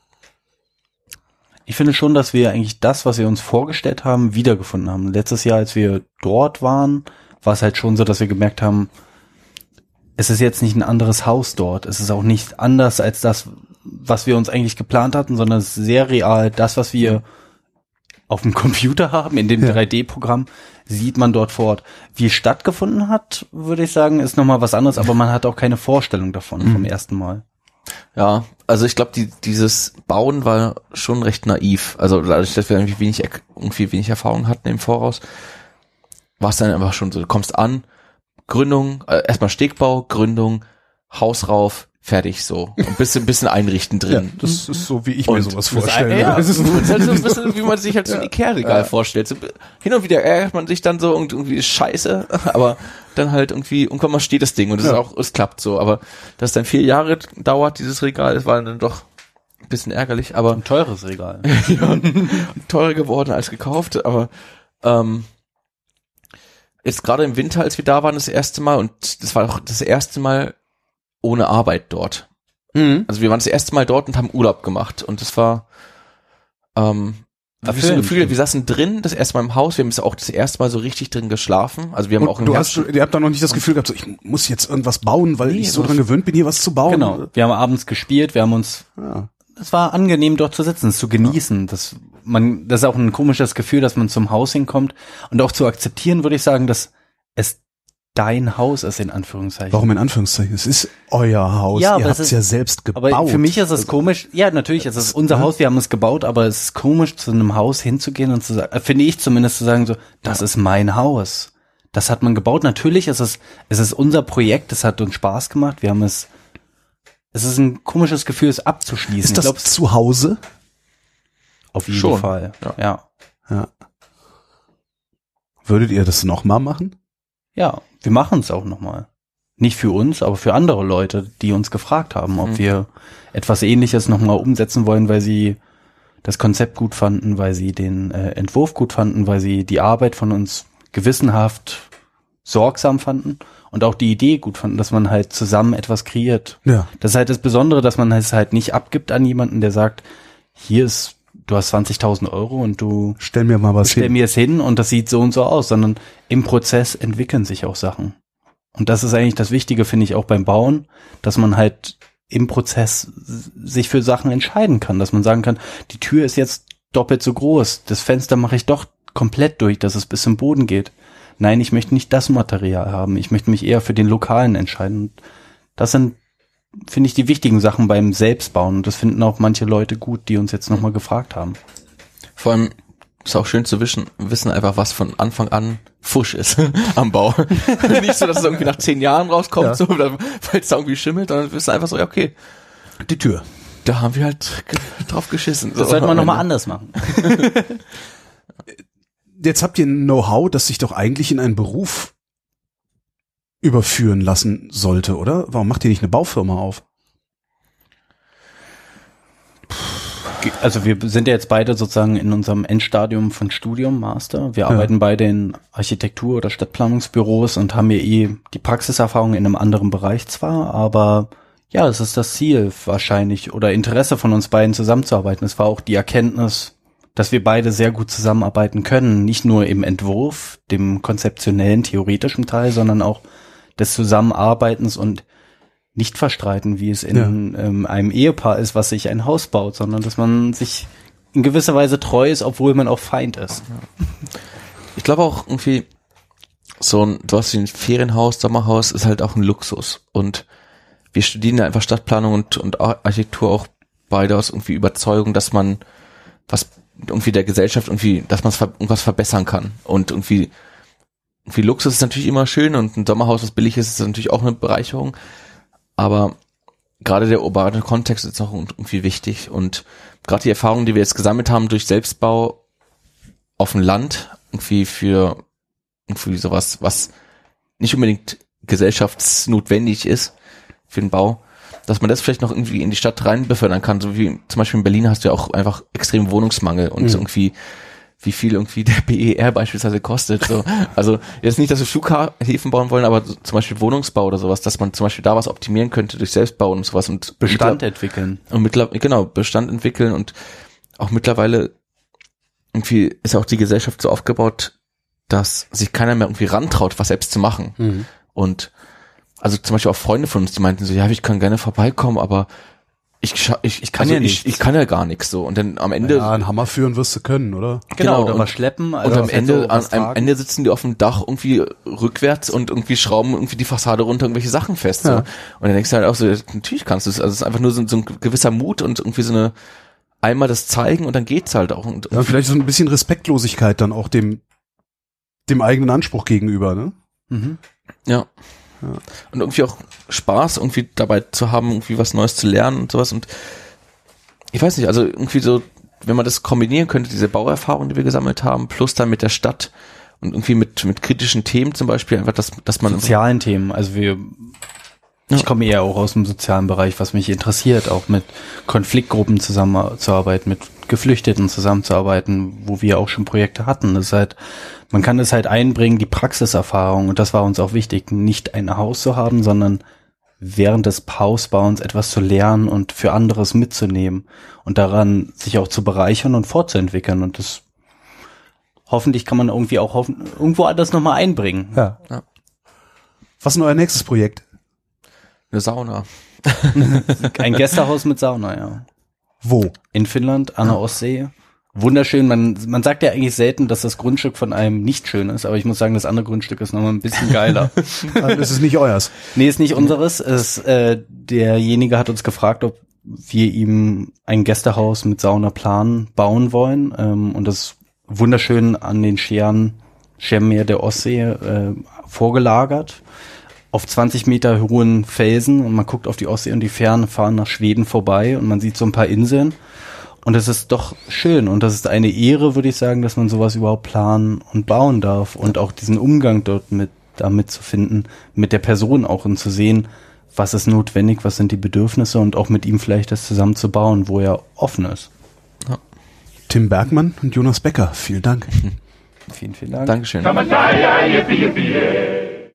Ich finde schon, dass wir eigentlich das, was wir uns vorgestellt haben, wiedergefunden haben. Letztes Jahr, als wir dort waren, war es halt schon so, dass wir gemerkt haben, es ist jetzt nicht ein anderes Haus dort. Es ist auch nicht anders als das, was wir uns eigentlich geplant hatten, sondern es ist sehr real. Das, was wir auf dem Computer haben, in dem 3D-Programm, sieht man dort vor Ort. Wie es stattgefunden hat, würde ich sagen, ist nochmal was anderes, aber man hat auch keine Vorstellung davon vom ersten Mal. Ja, also ich glaube, dieses Bauen war schon recht naiv. Also dadurch, dass wir irgendwie wenig Erfahrung hatten im Voraus, war es dann einfach schon so, du kommst an, Gründung, erstmal Stegbau, Gründung, Haus rauf, fertig so. Ein bisschen einrichten drin. Ja, das ist so, wie ich mir sowas vorstelle. Ja, Das das ist ist halt so ein bisschen, wie man sich halt so ein Ikea-Regal vorstellt. So, hin und wieder ärgert man sich dann so und irgendwie ist scheiße, aber dann halt irgendwie, irgendwann mal steht das Ding und es klappt so. Aber dass dann 4 Jahre dauert, dieses Regal, das war dann doch ein bisschen ärgerlich, aber. Ein teures Regal. Ja, teurer geworden als gekauft, aber jetzt gerade im Winter, als wir da waren, das erste Mal, und das war auch das erste Mal ohne Arbeit dort. Mhm. Also wir waren das erste Mal dort und haben Urlaub gemacht und das war wie so ein Gefühl, wir saßen drin, das erste Mal im Haus, wir haben auch das erste Mal so richtig drin geschlafen. Also wir haben auch ihr habt da noch nicht das Gefühl gehabt, so, ich muss jetzt irgendwas bauen, weil ich so dran gewöhnt bin, hier was zu bauen. Genau. Wir haben abends gespielt, wir haben uns, es war angenehm dort zu sitzen, es zu genießen. Das ist auch ein komisches Gefühl, dass man zum Haus hinkommt und auch zu akzeptieren, würde ich sagen, dass es dein Haus ist, in Anführungszeichen. Warum in Anführungszeichen? Es ist euer Haus, ja, ihr habt es ja selbst gebaut. Aber für mich ist es komisch, ja natürlich, es ist unser Haus, wir haben es gebaut, aber es ist komisch, zu einem Haus hinzugehen und zu sagen, finde ich zumindest, zu sagen so, das ist mein Haus. Das hat man gebaut. Natürlich ist es ist unser Projekt, es hat uns Spaß gemacht, es ist ein komisches Gefühl, es abzuschließen. Ist das zu Hause? Auf jeden Fall, ja. Würdet ihr das nochmal machen? Ja, wir machen es auch nochmal. Nicht für uns, aber für andere Leute, die uns gefragt haben, ob wir etwas Ähnliches nochmal umsetzen wollen, weil sie das Konzept gut fanden, weil sie den Entwurf gut fanden, weil sie die Arbeit von uns gewissenhaft, sorgsam fanden und auch die Idee gut fanden, dass man halt zusammen etwas kreiert. Ja. Das ist halt das Besondere, dass man es halt nicht abgibt an jemanden, der sagt, du hast 20.000 Euro und du stell mir es hin und das sieht so und so aus, sondern im Prozess entwickeln sich auch Sachen. Und das ist eigentlich das Wichtige, finde ich, auch beim Bauen, dass man halt im Prozess sich für Sachen entscheiden kann, dass man sagen kann, die Tür ist jetzt doppelt so groß, das Fenster mache ich doch komplett durch, dass es bis zum Boden geht. Nein, ich möchte nicht das Material haben, ich möchte mich eher für den Lokalen entscheiden. Das sind, finde ich, die wichtigen Sachen beim Selbstbauen. Und das finden auch manche Leute gut, die uns jetzt nochmal gefragt haben. Vor allem ist auch schön zu wissen einfach, was von Anfang an Fusch ist am Bau. Nicht so, dass es irgendwie nach 10 Jahren rauskommt, so, weil es da irgendwie schimmelt, sondern wissen einfach so, ja, okay. Die Tür. Da haben wir halt drauf geschissen. Das sollte man nochmal anders machen. Jetzt habt ihr ein Know-how, das sich doch eigentlich in einen Beruf überführen lassen sollte, oder? Warum macht ihr nicht eine Baufirma auf? Also wir sind ja jetzt beide sozusagen in unserem Endstadium von Studium, Master. Wir arbeiten beide in Architektur- oder Stadtplanungsbüros und haben ja die Praxiserfahrung in einem anderen Bereich zwar, aber ja, es ist das Ziel wahrscheinlich oder Interesse von uns beiden zusammenzuarbeiten. Es war auch die Erkenntnis, dass wir beide sehr gut zusammenarbeiten können, nicht nur im Entwurf, dem konzeptionellen, theoretischen Teil, sondern auch des Zusammenarbeitens und nicht verstreiten, wie es in einem Ehepaar ist, was sich ein Haus baut, sondern dass man sich in gewisser Weise treu ist, obwohl man auch Feind ist. Ich glaube auch irgendwie, du hast ein Ferienhaus, Sommerhaus, ist halt auch ein Luxus. Und wir studieren ja einfach Stadtplanung und Architektur auch beide aus irgendwie Überzeugung, dass man was irgendwie der Gesellschaft irgendwie, dass man irgendwas verbessern kann. Und irgendwie Luxus ist natürlich immer schön und ein Sommerhaus, was billig ist natürlich auch eine Bereicherung. Aber gerade der urbane Kontext ist auch irgendwie wichtig und gerade die Erfahrungen, die wir jetzt gesammelt haben durch Selbstbau auf dem Land, irgendwie für irgendwie sowas, was nicht unbedingt gesellschaftsnotwendig ist für den Bau, dass man das vielleicht noch irgendwie in die Stadt rein befördern kann, so wie zum Beispiel in Berlin hast du ja auch einfach extrem Wohnungsmangel und irgendwie wie viel irgendwie der BER beispielsweise kostet. So. Also jetzt nicht, dass wir Flughäfen bauen wollen, aber so, zum Beispiel Wohnungsbau oder sowas, dass man zum Beispiel da was optimieren könnte durch Selbstbau und sowas und Bestand entwickeln. Und Bestand entwickeln und auch mittlerweile irgendwie ist ja auch die Gesellschaft so aufgebaut, dass sich keiner mehr irgendwie rantraut, was selbst zu machen. Und also zum Beispiel auch Freunde von uns, die meinten so, ja, ich kann gerne vorbeikommen, aber ich kann ja nicht. Ich kann ja gar nichts so. Und dann am Ende. Ja, einen Hammer führen wirst du können, oder? Genau, oder was schleppen. Also und am Ende sitzen die auf dem Dach irgendwie rückwärts und irgendwie schrauben irgendwie die Fassade runter irgendwelche Sachen fest. So. Und dann denkst du halt auch so, natürlich kannst du es. Also es ist einfach nur so ein gewisser Mut und irgendwie so eine einmal das zeigen und dann geht's halt auch. Und ja, vielleicht so ein bisschen Respektlosigkeit dann auch dem eigenen Anspruch gegenüber, ne? Ja. Und irgendwie auch Spaß irgendwie dabei zu haben, irgendwie was Neues zu lernen und sowas. Und ich weiß nicht, also irgendwie so, wenn man das kombinieren könnte, diese Bauerfahrung, die wir gesammelt haben, plus dann mit der Stadt und irgendwie mit kritischen Themen zum Beispiel, einfach, dass man sozialen Themen, also ich komme eher auch aus dem sozialen Bereich, was mich interessiert, auch mit Konfliktgruppen zusammenzuarbeiten, mit Geflüchteten zusammenzuarbeiten, wo wir auch schon Projekte hatten. Das ist halt, man kann es halt einbringen, die Praxiserfahrung, und das war uns auch wichtig, nicht ein Haus zu haben, sondern während des Hausbauens etwas zu lernen und für anderes mitzunehmen und daran sich auch zu bereichern und fortzuentwickeln, und das hoffentlich kann man irgendwie auch irgendwo anders nochmal einbringen. Ja. Was ist denn euer nächstes Projekt? eine Sauna. Ein Gästehaus mit Sauna, ja. Wo? In Finnland, an der Ostsee. Wunderschön. Man sagt ja eigentlich selten, dass das Grundstück von einem nicht schön ist, aber ich muss sagen, das andere Grundstück ist nochmal ein bisschen geiler. Also ist es nicht euers? Nee, ist nicht unseres. Derjenige hat uns gefragt, ob wir ihm ein Gästehaus mit Saunaplan bauen wollen. Und das ist wunderschön an den Schermeer der Ostsee vorgelagert. Auf 20 Meter hohen Felsen, und man guckt auf die Ostsee und die Fähren fahren nach Schweden vorbei und man sieht so ein paar Inseln. Und es ist doch schön, und das ist eine Ehre, würde ich sagen, dass man sowas überhaupt planen und bauen darf und auch diesen Umgang dort damit zu finden, mit der Person auch, und zu sehen, was ist notwendig, was sind die Bedürfnisse, und auch mit ihm vielleicht das zusammen zu bauen, wo er offen ist. Ja. Tim Bergmann und Jonas Becker, vielen Dank. Vielen, vielen Dank. Dankeschön.